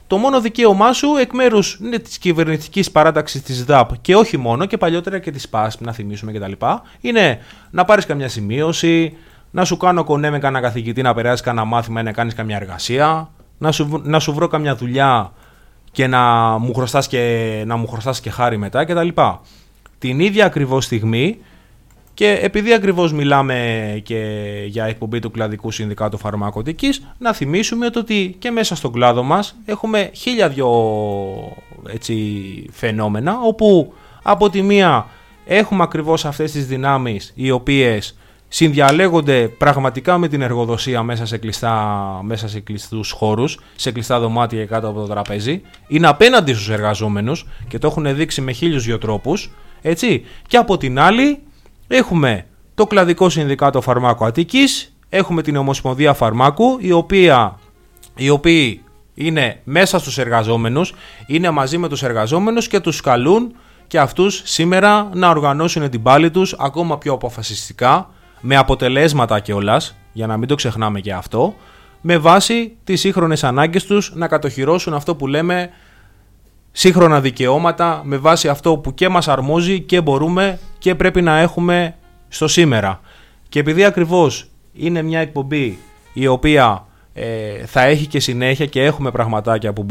το μόνο δικαίωμά σου εκ μέρους της κυβερνητικής παράταξης της ΔΑΠ και όχι μόνο, και παλιότερα και της ΠΑΣ, να θυμίσουμε κτλ., είναι να πάρεις καμιά σημείωση, να σου κάνω κονέ με κανένα καθηγητή να περάσεις κανένα μάθημα ή να κάνεις καμιά εργασία, να σου βρω καμιά δουλειά και να μου χρωστάς και χάρη μετά κτλ. Την ίδια ακριβώς στιγμή, και επειδή ακριβώς μιλάμε και για εκπομπή του Κλαδικού Συνδικάτου Φαρμακοτικής, να θυμίσουμε ότι και μέσα στον κλάδο μας έχουμε 1002 φαινόμενα, όπου από τη μία έχουμε ακριβώς αυτές τις δυνάμεις οι οποίες συνδιαλέγονται πραγματικά με την εργοδοσία μέσα σε κλειστούς χώρους, σε κλειστά δωμάτια και κάτω από το τραπέζι, είναι απέναντι στους εργαζόμενους και το έχουν δείξει με 1002 τρόπους, έτσι. Και από την άλλη έχουμε το Κλαδικό Συνδικάτο Φαρμάκου Αττικής, έχουμε την Ομοσπονδία Φαρμάκου, οι οποίοι είναι μέσα στους εργαζόμενους, είναι μαζί με τους εργαζόμενους και τους καλούν και αυτούς σήμερα να οργανώσουν την πάλη τους ακόμα πιο αποφασιστικά, με αποτελέσματα κιόλας, για να μην το ξεχνάμε και αυτό, με βάση τις σύγχρονες ανάγκες τους να κατοχυρώσουν αυτό που λέμε σύγχρονα δικαιώματα, με βάση αυτό που και μας αρμόζει και μπορούμε και πρέπει να έχουμε στο σήμερα. Και επειδή ακριβώς είναι μια εκπομπή η οποία θα έχει και συνέχεια και έχουμε πραγματάκια που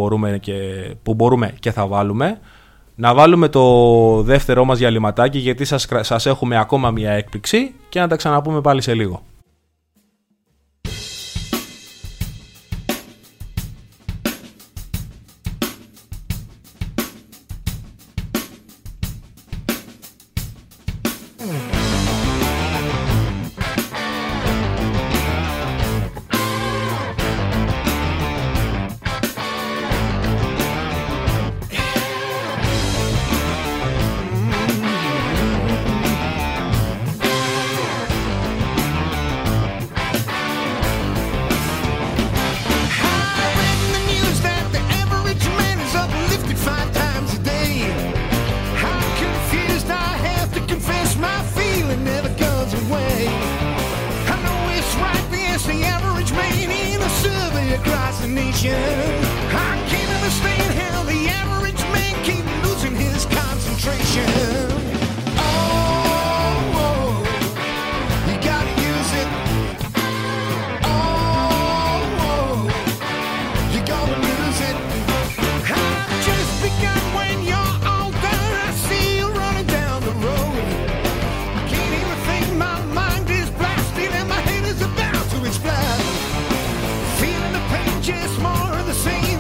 μπορούμε και θα βάλουμε, να βάλουμε το δεύτερό μας διαλυματάκι, γιατί σας έχουμε ακόμα μια έκπληξη, και να τα ξαναπούμε πάλι σε λίγο. Just more of the same.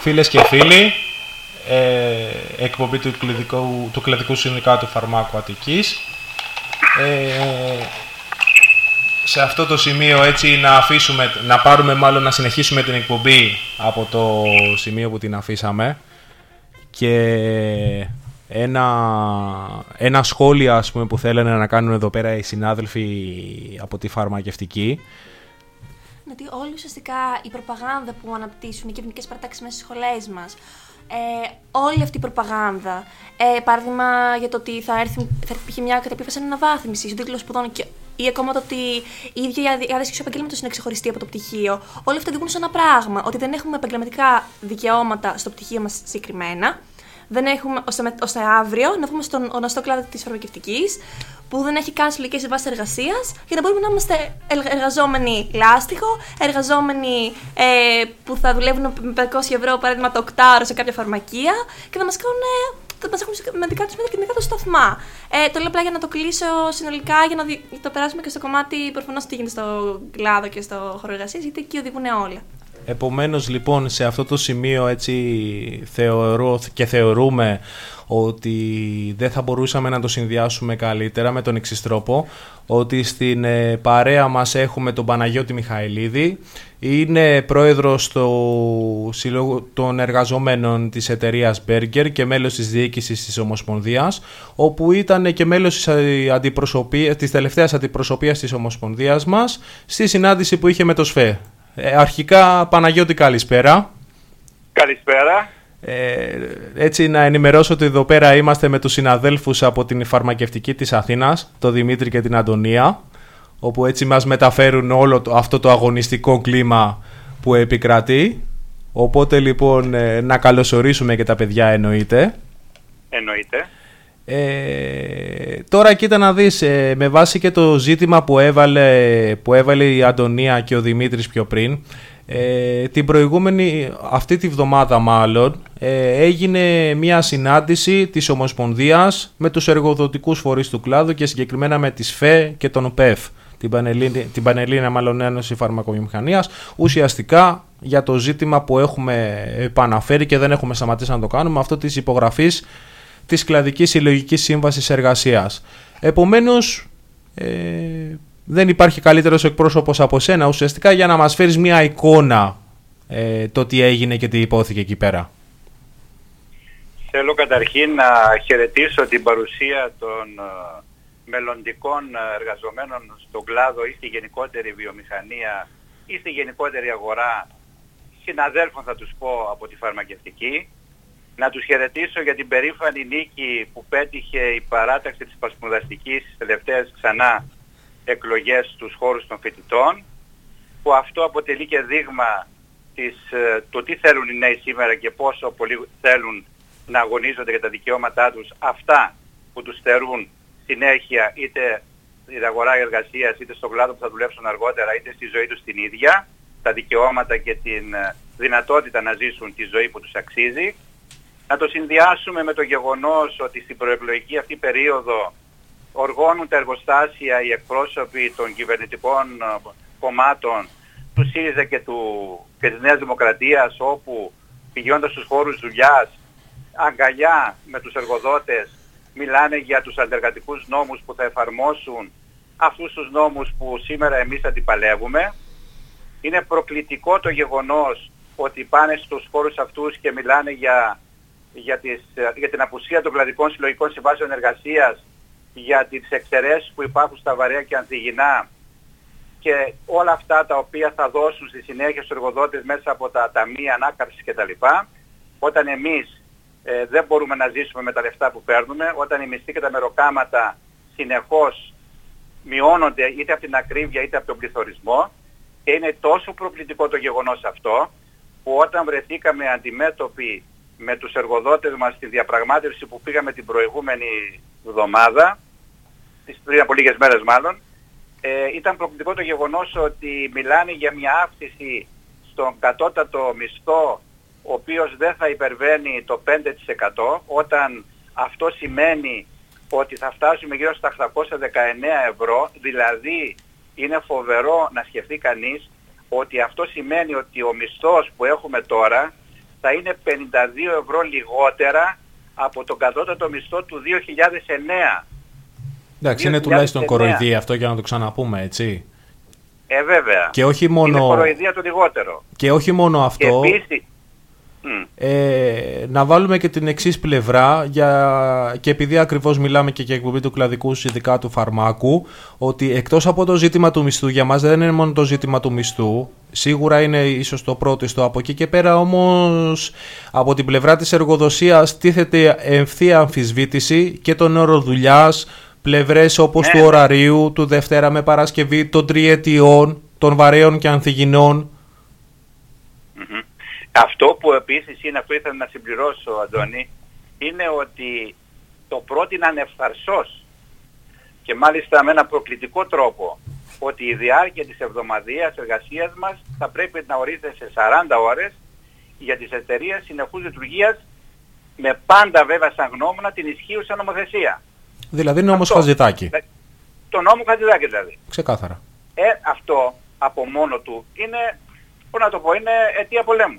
Φίλες και φίλοι, εκπομπή του Κλαδικού Συνδικάτου Φαρμάκου Αττικής. Σε αυτό το σημείο έτσι να συνεχίσουμε την εκπομπή από το σημείο που την αφήσαμε. Και ένα σχόλιο, ας πούμε, που θέλανε να κάνουν εδώ πέρα οι συνάδελφοι από τη φαρμακευτική. Γιατί όλη ουσιαστικά η προπαγάνδα που αναπτύσσουν οι κυβερνητικές παρατάξεις μέσα στις σχολές μας, όλη αυτή η προπαγάνδα, παράδειγμα για το ότι θα έρθει π.χ. μια κατεπίφαση αναβάθμιση στον τίτλο σπουδών ή ακόμα το ότι η ίδια η διάδεση του επαγγέλματος είναι ξεχωριστή από το πτυχίο, όλα αυτά οδηγούν σε ένα πράγμα, ότι δεν έχουμε επαγγελματικά δικαιώματα στο πτυχίο μας συγκεκριμένα. Δεν έχουμε, ώστε αύριο να βγούμε στον γνωστό κλάδο της φαρμακευτικής, που δεν έχει καν συλλογικές συμβάσεις εργασίας, για να μπορούμε να είμαστε εργαζόμενοι λάστιχο, εργαζόμενοι που θα δουλεύουν με 500 € παράδειγμα το οκτάωρο σε κάποια φαρμακεία και θα μας έχουν με δικά τους σταθμά. Το λέω απλά για να το κλείσω συνολικά, για να το περάσουμε και στο κομμάτι προφανώς τι γίνεται στο κλάδο και στο χώρο εργασίας, γιατί εκεί οδηγούν όλα. Επομένως, λοιπόν, σε αυτό το σημείο έτσι θεωρούμε ότι δεν θα μπορούσαμε να το συνδυάσουμε καλύτερα με τον εξής τρόπο, ότι στην παρέα μας έχουμε τον Παναγιώτη Μιχαηλίδη, είναι πρόεδρος του Συλλόγου των Εργαζομένων της εταιρείας Berger και μέλος της διοίκησης της Ομοσπονδίας, όπου ήταν και μέλος της τελευταίας αντιπροσωπείας της Ομοσπονδίας μας στη συνάντηση που είχε με το ΣΦΕ. Αρχικά, Παναγιώτη, καλησπέρα. Καλησπέρα. Έτσι να ενημερώσω ότι εδώ πέρα είμαστε με τους συναδέλφους από την φαρμακευτική της Αθήνας, τον Δημήτρη και την Αντωνία, όπου έτσι μας μεταφέρουν όλο αυτό το αγωνιστικό κλίμα που επικρατεί. Οπότε λοιπόν να καλωσορίσουμε και τα παιδιά, εννοείται. Εννοείται. Τώρα κοίτα να δεις, με βάση και το ζήτημα που έβαλε η Αντωνία και ο Δημήτρης πιο πριν, αυτή τη βδομάδα μάλλον, έγινε μια συνάντηση της Ομοσπονδίας με τους εργοδοτικούς φορείς του κλάδου και συγκεκριμένα με τη ΣΦΕ και τον ΠΕΦ, την Πανελλήνια μάλλον Ένωση Φαρμακοβιομηχανίας, ουσιαστικά για το ζήτημα που έχουμε επαναφέρει και δεν έχουμε σταματήσει να το κάνουμε, αυτό της υπογραφής της Κλαδικής Συλλογικής Σύμβασης Εργασίας. Επομένως, δεν υπάρχει καλύτερος εκπρόσωπος από σένα ουσιαστικά για να μας φέρεις μια εικόνα το τι έγινε και τι υπόθηκε εκεί πέρα. Θέλω καταρχήν να χαιρετήσω την παρουσία των μελλοντικών εργαζομένων στον κλάδο ή στη γενικότερη βιομηχανία ή στη γενικότερη αγορά, συναδέλφων θα τους πω από τη φαρμακευτική. Να τους χαιρετήσω για την περήφανη νίκη που πέτυχε η παράταξη της πασπουδαστικής στις τελευταίες ξανά εκλογές στους χώρους των φοιτητών, που αυτό αποτελεί και δείγμα το τι θέλουν οι νέοι σήμερα και πόσο πολύ θέλουν να αγωνίζονται για τα δικαιώματά τους, αυτά που τους στερούν συνέχεια είτε στην αγορά εργασίας είτε στον κλάδο που θα δουλέψουν αργότερα είτε στη ζωή τους την ίδια, τα δικαιώματα και την δυνατότητα να ζήσουν τη ζωή που τους αξίζει. Να το συνδυάσουμε με το γεγονός ότι στην προεκλογική αυτή περίοδο οργώνουν τα εργοστάσια οι εκπρόσωποι των κυβερνητικών κομμάτων του ΣΥΡΙΖΑ και της Νέας Δημοκρατίας, όπου πηγαίνοντας στους χώρους δουλειάς, αγκαλιά με τους εργοδότες, μιλάνε για τους αντεργατικούς νόμους που θα εφαρμόσουν αυτούς τους νόμους που σήμερα εμείς αντιπαλεύουμε. Είναι προκλητικό το γεγονός ότι πάνε στους χώρους αυτούς και μιλάνε για την απουσία των κλαδικών συλλογικών συμβάσεων εργασίας, για τις εξαιρέσεις που υπάρχουν στα βαρέα και ανθυγινά και όλα αυτά τα οποία θα δώσουν στη συνέχεια στους εργοδότες μέσα από τα ταμεία ανάκαμψης κτλ. Όταν εμείς δεν μπορούμε να ζήσουμε με τα λεφτά που παίρνουμε, όταν οι μισθοί και τα μεροκάματα συνεχώς μειώνονται είτε από την ακρίβεια είτε από τον πληθωρισμό, και είναι τόσο προκλητικό το γεγονός αυτό, που όταν βρεθήκαμε αντιμέτωποι με τους εργοδότες μας στη διαπραγμάτευση που πήγαμε την προηγούμενη εβδομάδα, πριν από λίγες μέρες μάλλον, ήταν προκλητικό το γεγονός ότι μιλάνε για μια αύξηση στον κατώτατο μισθό, ο οποίος δεν θα υπερβαίνει το 5%, όταν αυτό σημαίνει ότι θα φτάσουμε γύρω στα 819 ευρώ, δηλαδή είναι φοβερό να σκεφτεί κανείς ότι αυτό σημαίνει ότι ο μισθός που έχουμε τώρα θα είναι 52 ευρώ λιγότερα από τον κατώτατο μισθό του 2009. Εντάξει, είναι τουλάχιστον κοροϊδία αυτό, για να το ξαναπούμε, έτσι. Βέβαια. Και όχι μόνο... Είναι κοροϊδία το λιγότερο. Και όχι μόνο αυτό. Και επίσης... να βάλουμε και την εξής πλευρά, και επειδή ακριβώς μιλάμε και για εκπομπή του κλαδικού ειδικά του φαρμάκου, ότι εκτός από το ζήτημα του μισθού, για μας δεν είναι μόνο το ζήτημα του μισθού, σίγουρα είναι ίσως το πρώτο, από εκεί και πέρα όμως από την πλευρά της εργοδοσίας τίθεται ευθεία αμφισβήτηση και τον όρο δουλειάς, πλευρές όπως του ωραρίου, του Δευτέρα με Παρασκευή, των τριετιών, των βαρέων και ανθυγινών. Αυτό που επίσης είναι, αυτό ήθελα να συμπληρώσω, Αντώνη, είναι ότι το πρότειναν ευθαρσώς και μάλιστα με ένα προκλητικό τρόπο, ότι η διάρκεια της εβδομαδιαίας εργασίας μας θα πρέπει να ορίζεται σε 40 ώρες για τις εταιρείες συνεχούς λειτουργίας, με πάντα βέβαια σαν γνώμονα την ισχύουσα νομοθεσία. Δηλαδή νόμος Χατζηδάκη. Το νόμο Χατζηδάκη δηλαδή. Ξεκάθαρα. Αυτό από μόνο του είναι, πώς να το πω, είναι αιτία πολέμου.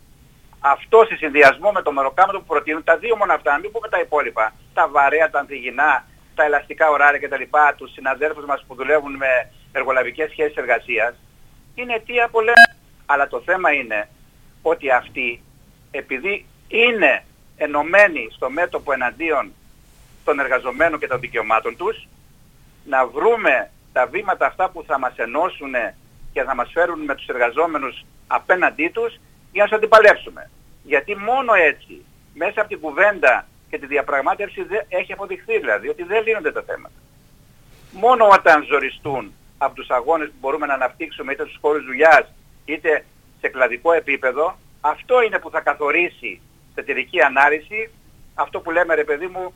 Αυτό σε συνδυασμό με το μεροκάματο που προτείνουν, τα δύο μόνο αυτά, μην πούμε τα υπόλοιπα, τα βαρέα, τα ανθυγινά, τα ελαστικά ωράρια κτλ., τους συναδέλφους μας που δουλεύουν με εργολαβικές σχέσεις εργασίας, είναι αιτία πολέμου. Αλλά το θέμα είναι ότι αυτοί, επειδή είναι ενωμένοι στο μέτωπο εναντίον των εργαζομένων και των δικαιωμάτων τους, να βρούμε τα βήματα αυτά που θα μας ενώσουν και θα μας φέρουν με τους εργαζόμενους απέναντί τους, για να τους αντιπαλεύσουμε. Γιατί μόνο έτσι, μέσα από την κουβέντα και τη διαπραγμάτευση έχει αποδειχθεί δηλαδή ότι δεν λύνονται τα θέματα. Μόνο όταν ζοριστούν από τους αγώνες που μπορούμε να αναπτύξουμε είτε στους χώρους δουλειάς είτε σε κλαδικό επίπεδο, αυτό είναι που θα καθορίσει σε τελική ανάλυση αυτό που λέμε, ρε παιδί μου,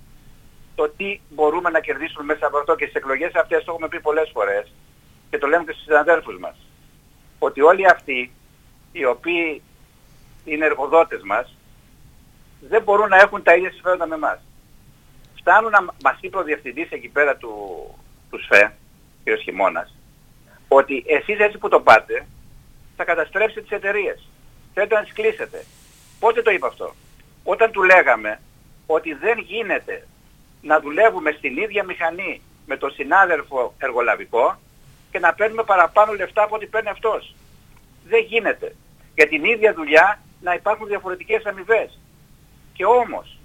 το τι μπορούμε να κερδίσουμε μέσα από αυτό. Και στις εκλογές αυτές το έχουμε πει πολλές φορές και το λέμε και στους συναδέλφους μας, ότι όλοι αυτοί οι οποίοι είναι εργοδότες μας δεν μπορούν να έχουν τα ίδια συμφέροντα με εμάς. Φτάνουν να μας είπε ο διευθυντής εκεί πέρα του ΣΦΕ, κ. Χειμώνας, ότι εσείς έτσι που το πάτε θα καταστρέψετε τις εταιρείες. Θέλετε να τις κλείσετε. Πότε το είπε αυτό? Όταν του λέγαμε ότι δεν γίνεται να δουλεύουμε στην ίδια μηχανή με τον συνάδελφο εργολαβικό και να παίρνουμε παραπάνω λεφτά από ό,τι παίρνει αυτός. Δεν γίνεται. Για την ίδια δουλειά να υπάρχουν διαφορετικές αμοιβές. Και όμως,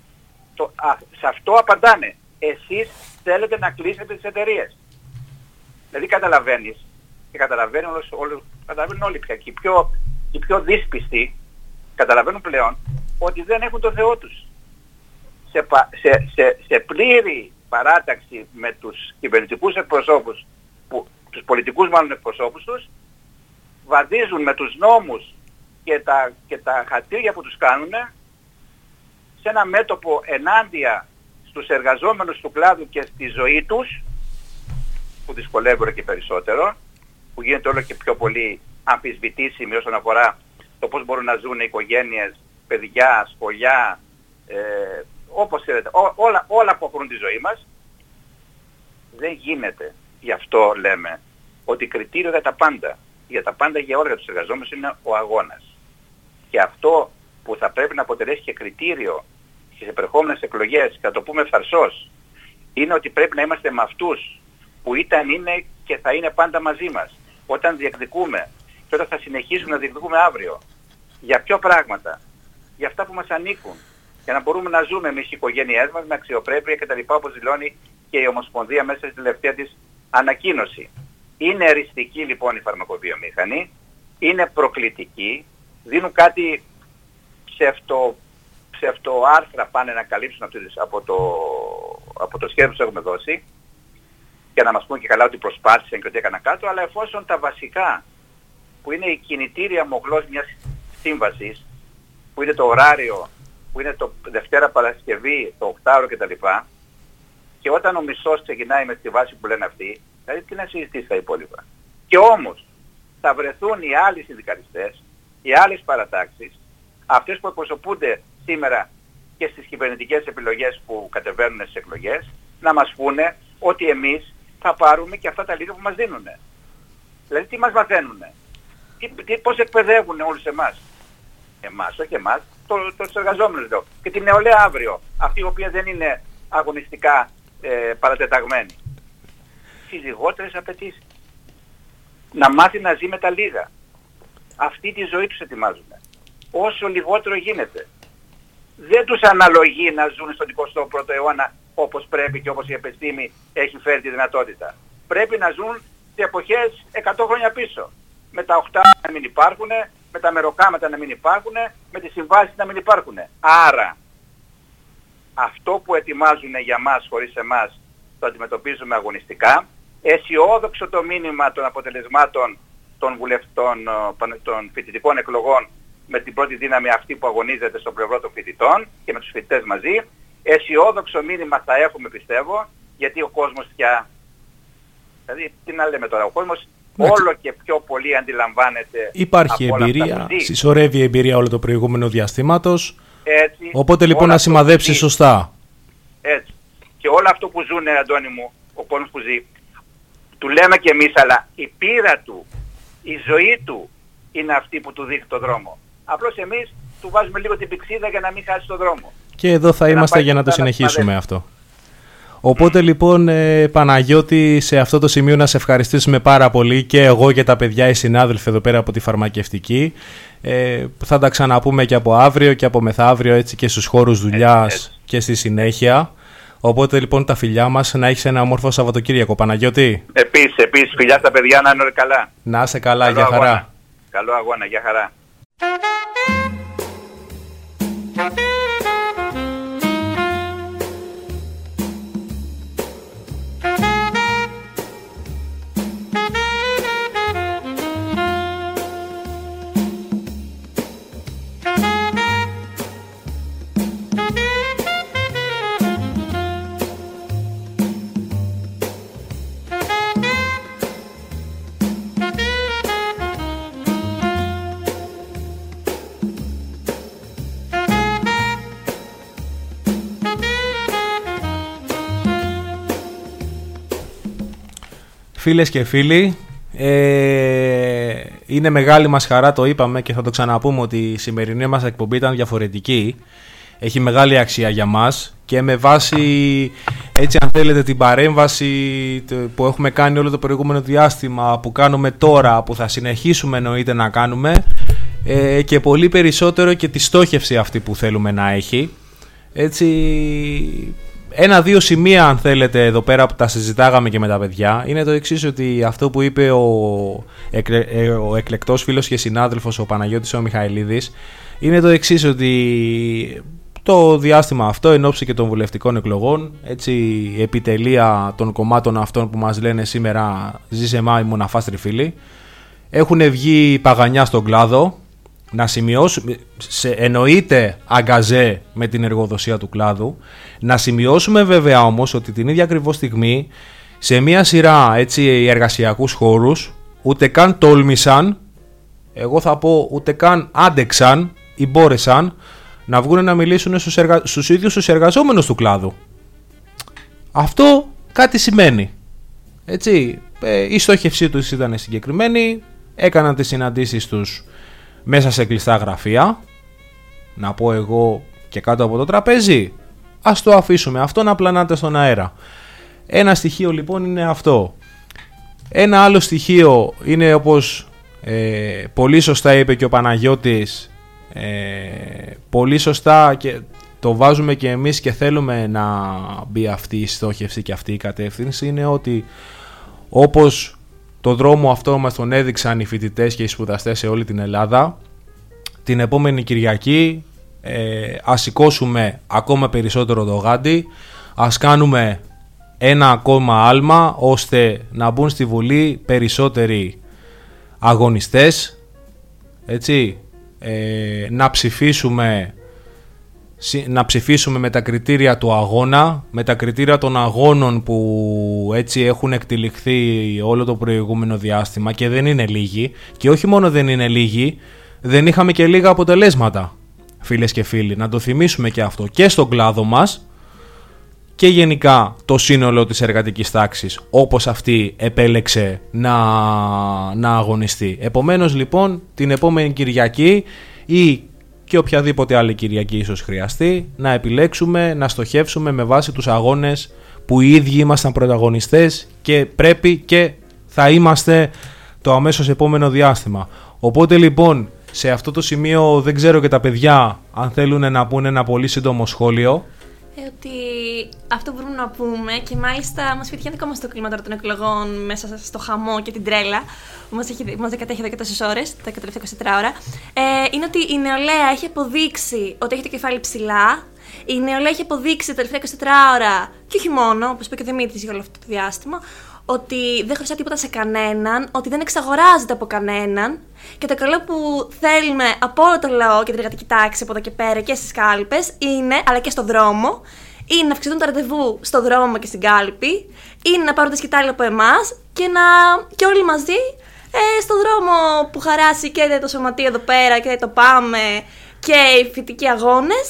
σε αυτό απαντάνε. Εσείς θέλετε να κλείσετε τις εταιρείες. Δηλαδή καταλαβαίνεις, και καταλαβαίνουν όλοι πια, και οι πιο δύσπιστοι καταλαβαίνουν πλέον ότι δεν έχουν το Θεό τους. Σε πλήρη παράταξη με τους κυβερνητικούς εκπροσώπους, τους πολιτικούς μάλλον εκπροσώπους τους, βαδίζουν με τους νόμους και τα χατήρια που τους κάνουν σε ένα μέτωπο ενάντια στους εργαζόμενους του κλάδου και στη ζωή τους, που δυσκολεύονται και περισσότερο, που γίνεται όλο και πιο πολύ αμφισβητήσιμη όσον αφορά το πώς μπορούν να ζουν οι οικογένειες, παιδιά, σχολιά, όπως θέλετε, όλα που αφορούν τη ζωή μας. Δεν γίνεται. Γι' αυτό λέμε ότι κριτήριο για τα πάντα για όλα τους εργαζόμενους είναι ο αγώνας. Και αυτό που θα πρέπει να αποτελέσει και κριτήριο στις επερχόμενες εκλογές, και θα το πούμε ευθαρσώς, είναι ότι πρέπει να είμαστε με αυτούς που ήταν, είναι και θα είναι πάντα μαζί μας. Όταν διεκδικούμε και όταν θα συνεχίσουμε να διεκδικούμε αύριο. Για ποια πράγματα? Για αυτά που μας ανήκουν. Για να μπορούμε να ζούμε εμείς οι οικογένειές μας με αξιοπρέπεια κτλ. Όπως δηλώνει και η Ομοσπονδία μέσα στη τελευταία της ανακοίνωση. Είναι εριστική λοιπόν η φαρμακοβιομήχανη, είναι προκλητική, δίνουν ψευτοάρθρα πάνε να καλύψουν από το σχέδιο που τους έχουμε δώσει και να μας πούν και καλά ότι προσπάθησαν και ότι έκαναν κάτω, αλλά εφόσον τα βασικά που είναι η κινητήρια μοχλός μιας σύμβασης, που είναι το ωράριο, που είναι το Δευτέρα Παρασκευή, το οκτάωρο κτλ. Και όταν ο μισθός ξεκινάει με τη βάση που λένε αυτοί, δηλαδή τι να συζητήσει τα υπόλοιπα. Και όμως θα βρεθούν οι άλλοι συνδικαλιστές, οι άλλες παρατάξεις, αυτές που εκπροσωπούνται σήμερα και στις κυβερνητικές επιλογές που κατεβαίνουν στις εκλογές, να μας πούνε ότι εμείς θα πάρουμε και αυτά τα λίγα που μας δίνουν. Δηλαδή τι μας μαθαίνουνε, πώς εκπαιδεύουν όλους εμάς. Εμάς, όχι εμάς, τους εργαζόμενους λέω. Και την νεολαία αύριο, αυτή η οποία δεν είναι αγωνιστικά παρατεταγμένη. Στις λιγότερες απαιτήσεις. Να μάθει να ζει με τα λίγα. Αυτή τη ζωή τους ετοιμάζουν. Όσο λιγότερο γίνεται. Δεν τους αναλογεί να ζουν στον 21ο αιώνα όπως πρέπει και όπως η επιστήμη έχει φέρει τη δυνατότητα. Πρέπει να ζουν σε εποχές 100 χρόνια πίσω. Με τα 8 να μην υπάρχουν, με τα μεροκάματα να μην υπάρχουν, με τις συμβάσεις να μην υπάρχουν. Άρα, αυτό που ετοιμάζουν για μας χωρίς εμάς το αντιμετωπίζουμε αγωνιστικά. Αισιόδοξο το μήνυμα των αποτελεσμάτων των φοιτητικών εκλογών με την πρώτη δύναμη αυτή που αγωνίζεται στο πλευρό των φοιτητών και με τους φοιτητές μαζί. Αισιόδοξο μήνυμα θα έχουμε, πιστεύω, γιατί ο κόσμος πια... Δηλαδή, τι να λέμε τώρα, ο κόσμος όλο και πιο πολύ αντιλαμβάνεται. Υπάρχει εμπειρία, συσσωρεύει η εμπειρία όλο το προηγούμενο διαστήματος. Έτσι, οπότε λοιπόν να σημαδέψει σωστά. Έτσι. Και όλο αυτό που ζουν, Αντώνη μου, ο κόσμος που ζει, του λέμε κι εμείς, αλλά η πείρα του, η ζωή του είναι αυτή που του δείχνει το δρόμο. Απλώς εμείς του βάζουμε λίγο την πηξίδα για να μην χάσει το δρόμο. Και εδώ θα είμαστε για να το συνεχίσουμε αυτό. Οπότε λοιπόν Παναγιώτη, σε αυτό το σημείο να σε ευχαριστήσουμε πάρα πολύ και εγώ και τα παιδιά, οι συνάδελφοι εδώ πέρα από τη φαρμακευτική. Θα τα ξαναπούμε και από αύριο και από μεθαύριο, έτσι, και στους χώρους δουλειάς και στη συνέχεια. Οπότε λοιπόν τα φιλιά μας, να έχεις ένα όμορφο Σαββατοκύριακο, Παναγιώτη. Επίσης φιλιά στα παιδιά, να είναι καλά. Να είσαι καλά, για χαρά. Καλό αγώνα, για χαρά. Φίλες και φίλοι, είναι μεγάλη μας χαρά, το είπαμε και θα το ξαναπούμε, ότι η σημερινή μας εκπομπή ήταν διαφορετική. Έχει μεγάλη αξία για μας και με βάση, έτσι αν θέλετε, την παρέμβαση που έχουμε κάνει όλο το προηγούμενο διάστημα, που κάνουμε τώρα, που θα συνεχίσουμε εννοείται να κάνουμε, και πολύ περισσότερο και τη στόχευση αυτή που θέλουμε να έχει. Έτσι... Ένα-δύο σημεία, αν θέλετε, εδώ πέρα που τα συζητάγαμε και με τα παιδιά, είναι το εξής, ότι αυτό που είπε ο εκλεκτός φίλος και συνάδελφος ο Παναγιώτης ο Μιχαηλίδης, είναι το εξής, ότι το διάστημα αυτό, εν ώψη και των βουλευτικών εκλογών, έτσι, η επιτελεία των κομμάτων αυτών που μας λένε σήμερα «Ζήσε μάιμου να φας τριφύλι», έχουν βγει παγανιά στον κλάδο, να σημειώσουμε, εννοείται αγκαζέ με την εργοδοσία του κλάδου, να σημειώσουμε βέβαια όμως ότι την ίδια ακριβώς στιγμή σε μια σειρά, έτσι, εργασιακούς χώρους ούτε καν τόλμησαν, εγώ θα πω ούτε καν άντεξαν ή μπόρεσαν να βγουν να μιλήσουν στους ίδιους τους εργαζόμενους του κλάδου. Αυτό κάτι σημαίνει, έτσι. Η στόχευσή τους ήταν συγκεκριμένη, έκαναν τις συναντήσεις τους μέσα σε κλειστά γραφεία, να πω εγώ, και κάτω από το τραπέζι. Ας το αφήσουμε αυτό να πλανάται στον αέρα. Ένα στοιχείο λοιπόν είναι αυτό. Ένα άλλο στοιχείο είναι, όπως πολύ σωστά είπε και ο Παναγιώτης, πολύ σωστά, και το βάζουμε και εμείς και θέλουμε να μπει αυτή η στόχευση και αυτή η κατεύθυνση, είναι ότι όπως το δρόμο αυτό μας τον έδειξαν οι φοιτητές και οι σπουδαστές σε όλη την Ελλάδα, την επόμενη Κυριακή ας σηκώσουμε ακόμα περισσότερο το γάντι, ας κάνουμε ένα ακόμα άλμα ώστε να μπουν στη Βουλή περισσότεροι αγωνιστές, έτσι, να ψηφίσουμε με τα κριτήρια του αγώνα, με τα κριτήρια των αγώνων που έτσι έχουν εκτυλιχθεί όλο το προηγούμενο διάστημα, και δεν είναι λίγοι, και όχι μόνο δεν είναι λίγοι, δεν είχαμε και λίγα αποτελέσματα, φίλες και φίλοι, να το θυμίσουμε και αυτό, και στον κλάδο μας και γενικά το σύνολο της εργατικής τάξης, όπως αυτή επέλεξε να αγωνιστεί. Επομένως λοιπόν την επόμενη Κυριακή ή και οποιαδήποτε άλλη Κυριακή ίσως χρειαστεί, να επιλέξουμε, να στοχεύσουμε με βάση τους αγώνες που οι ίδιοι ήμασταν πρωταγωνιστές και πρέπει και θα είμαστε το αμέσως επόμενο διάστημα. Οπότε λοιπόν, σε αυτό το σημείο δεν ξέρω και τα παιδιά αν θέλουν να πούνε ένα πολύ σύντομο σχόλιο. Ότι αυτό μπορούμε να πούμε, και μάλιστα μας πετυχαίνει ακόμα στο κλίμα τώρα των εκλογών, μέσα στο χαμό και την τρέλα που μας κατέχει εδώ και τόσες ώρες, τα τελευταία 24 ώρα, είναι ότι η νεολαία έχει αποδείξει ότι έχει το κεφάλι ψηλά. Η νεολαία έχει αποδείξει τα τελευταία 24 ώρα, και όχι μόνο, όπως είπε και ο Δημήτρης για όλο αυτό το διάστημα, ότι δεν χρωστά τίποτα σε κανέναν, ότι δεν εξαγοράζεται από κανέναν. Και το καλό που θέλουμε από όλο το λαό και την εργατική τάξη από εδώ και πέρα και στις κάλπες είναι, αλλά και στο δρόμο, είναι να αυξηθούν τα ραντεβού στο δρόμο και στην κάλπη, είναι να πάρουν τα σκητάλια από εμάς και όλοι μαζί στο δρόμο που χαράσει και το σωματείο εδώ πέρα και το πάμε και οι φοιτητικοί αγώνες,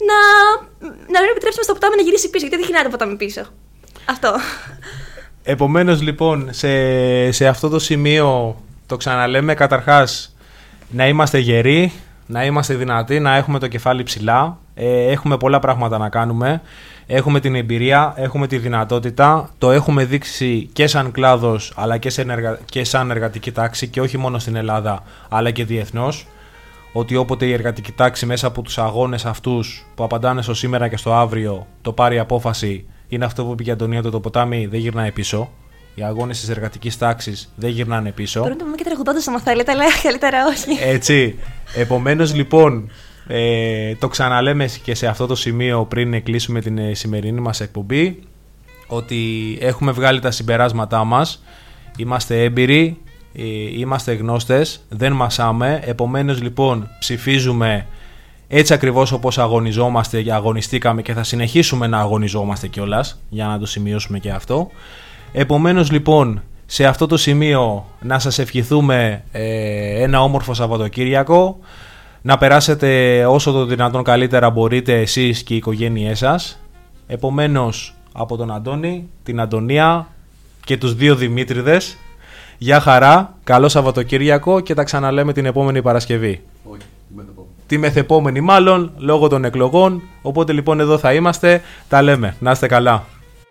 να μην επιτρέψουμε στο ποτάμι να γυρίσει πίσω, γιατί δεν γυρνάει το ποτάμι πίσω. Αυτό. Επομένως λοιπόν, σε αυτό το σημείο το ξαναλέμε, καταρχάς να είμαστε γεροί, να είμαστε δυνατοί, να έχουμε το κεφάλι ψηλά. Έχουμε πολλά πράγματα να κάνουμε, έχουμε την εμπειρία, έχουμε τη δυνατότητα, το έχουμε δείξει και σαν κλάδος αλλά και σαν εργατική τάξη, και όχι μόνο στην Ελλάδα αλλά και διεθνώς, ότι όποτε η εργατική τάξη μέσα από τους αγώνες αυτούς που απαντάνε στο σήμερα και στο αύριο το πάρει απόφαση, είναι αυτό που είπε η Αντωνία, το ποτάμι δεν γυρνάει πίσω. Οι αγώνες της εργατικής τάξης δεν γυρνάνε πίσω. Μπορούμε να το πούμε και τραγουδώντας άμα θέλετε, αλλά καλύτερα όχι. Έτσι. Επομένως λοιπόν, το ξαναλέμε και σε αυτό το σημείο πριν κλείσουμε την σημερινή μας εκπομπή, ότι έχουμε βγάλει τα συμπεράσματά μας, είμαστε έμπειροι, είμαστε γνώστες, δεν μασάμε. Επομένως λοιπόν ψηφίζουμε έτσι ακριβώς όπως αγωνιζόμαστε και αγωνιστήκαμε και θα συνεχίσουμε να αγωνιζόμαστε κιόλας, για να το σημειώσουμε και αυτό. Επομένως λοιπόν, σε αυτό το σημείο να σας ευχηθούμε ένα όμορφο Σαββατοκύριακο, να περάσετε όσο το δυνατόν καλύτερα μπορείτε εσείς και οι οικογένειές σας. Επομένως, από τον Αντώνη, την Αντωνία και τους δύο Δημήτριδες, γεια χαρά, καλό Σαββατοκύριακο και τα ξαναλέμε την επόμενη Παρασκευή. Όχι, τη μεθεπόμενη μάλλον, λόγω των εκλογών. Οπότε λοιπόν εδώ θα είμαστε, τα λέμε, να είστε καλά.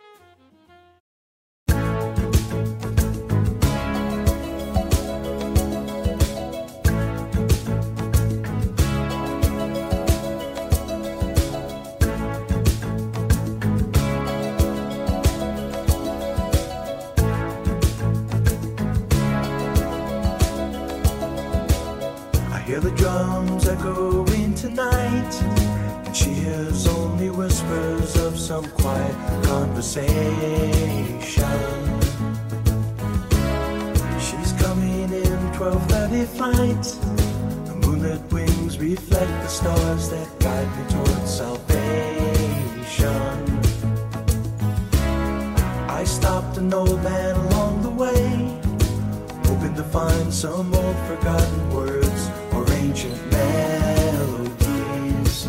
She's coming in 12:30 flight. The moonlit wings reflect the stars that guide me towards salvation. I stopped an old man along the way, hoping to find some old forgotten words or ancient melodies.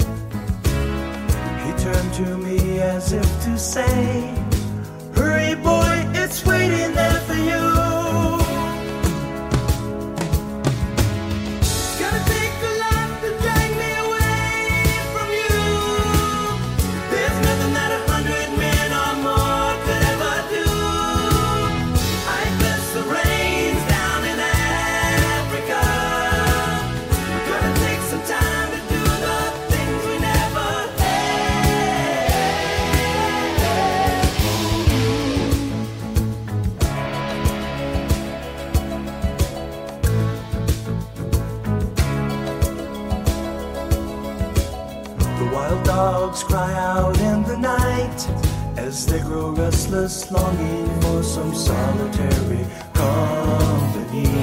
He turned to me as if to say, hurry boy, it's waiting there for you. It's gonna take a lot to drag me away from you. There's nothing that 100 men or more could ever do. I bless the rains down in Africa. We're gonna take some time to do the things we never had. The wild dogs cry out in the night as they grow restless, longing for some solitary company.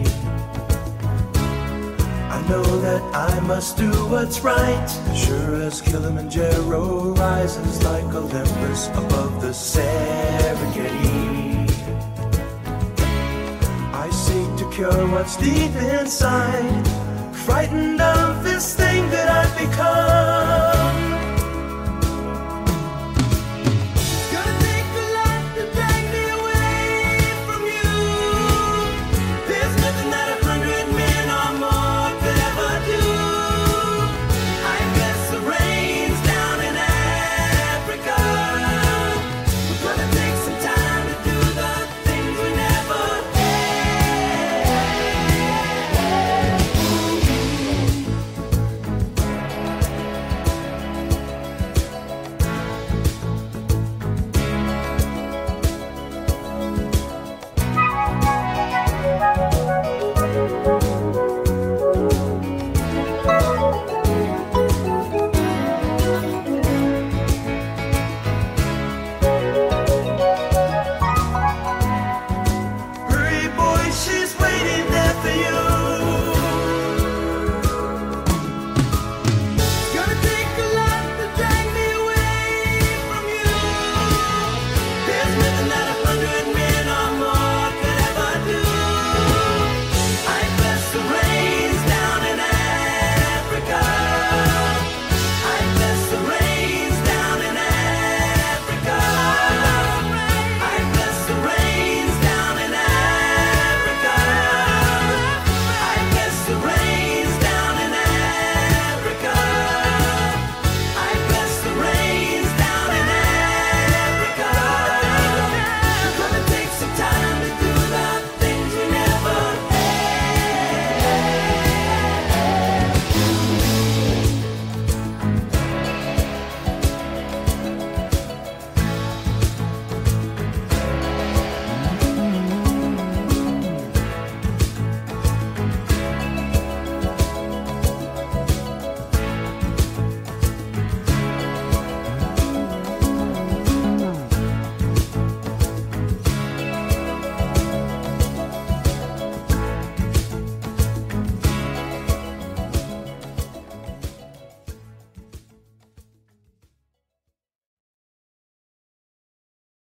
I know that I must do what's right, sure as Kilimanjaro rises like Olympus above the Serengeti. I seek to cure what's deep inside, frightened of this thing that I've become.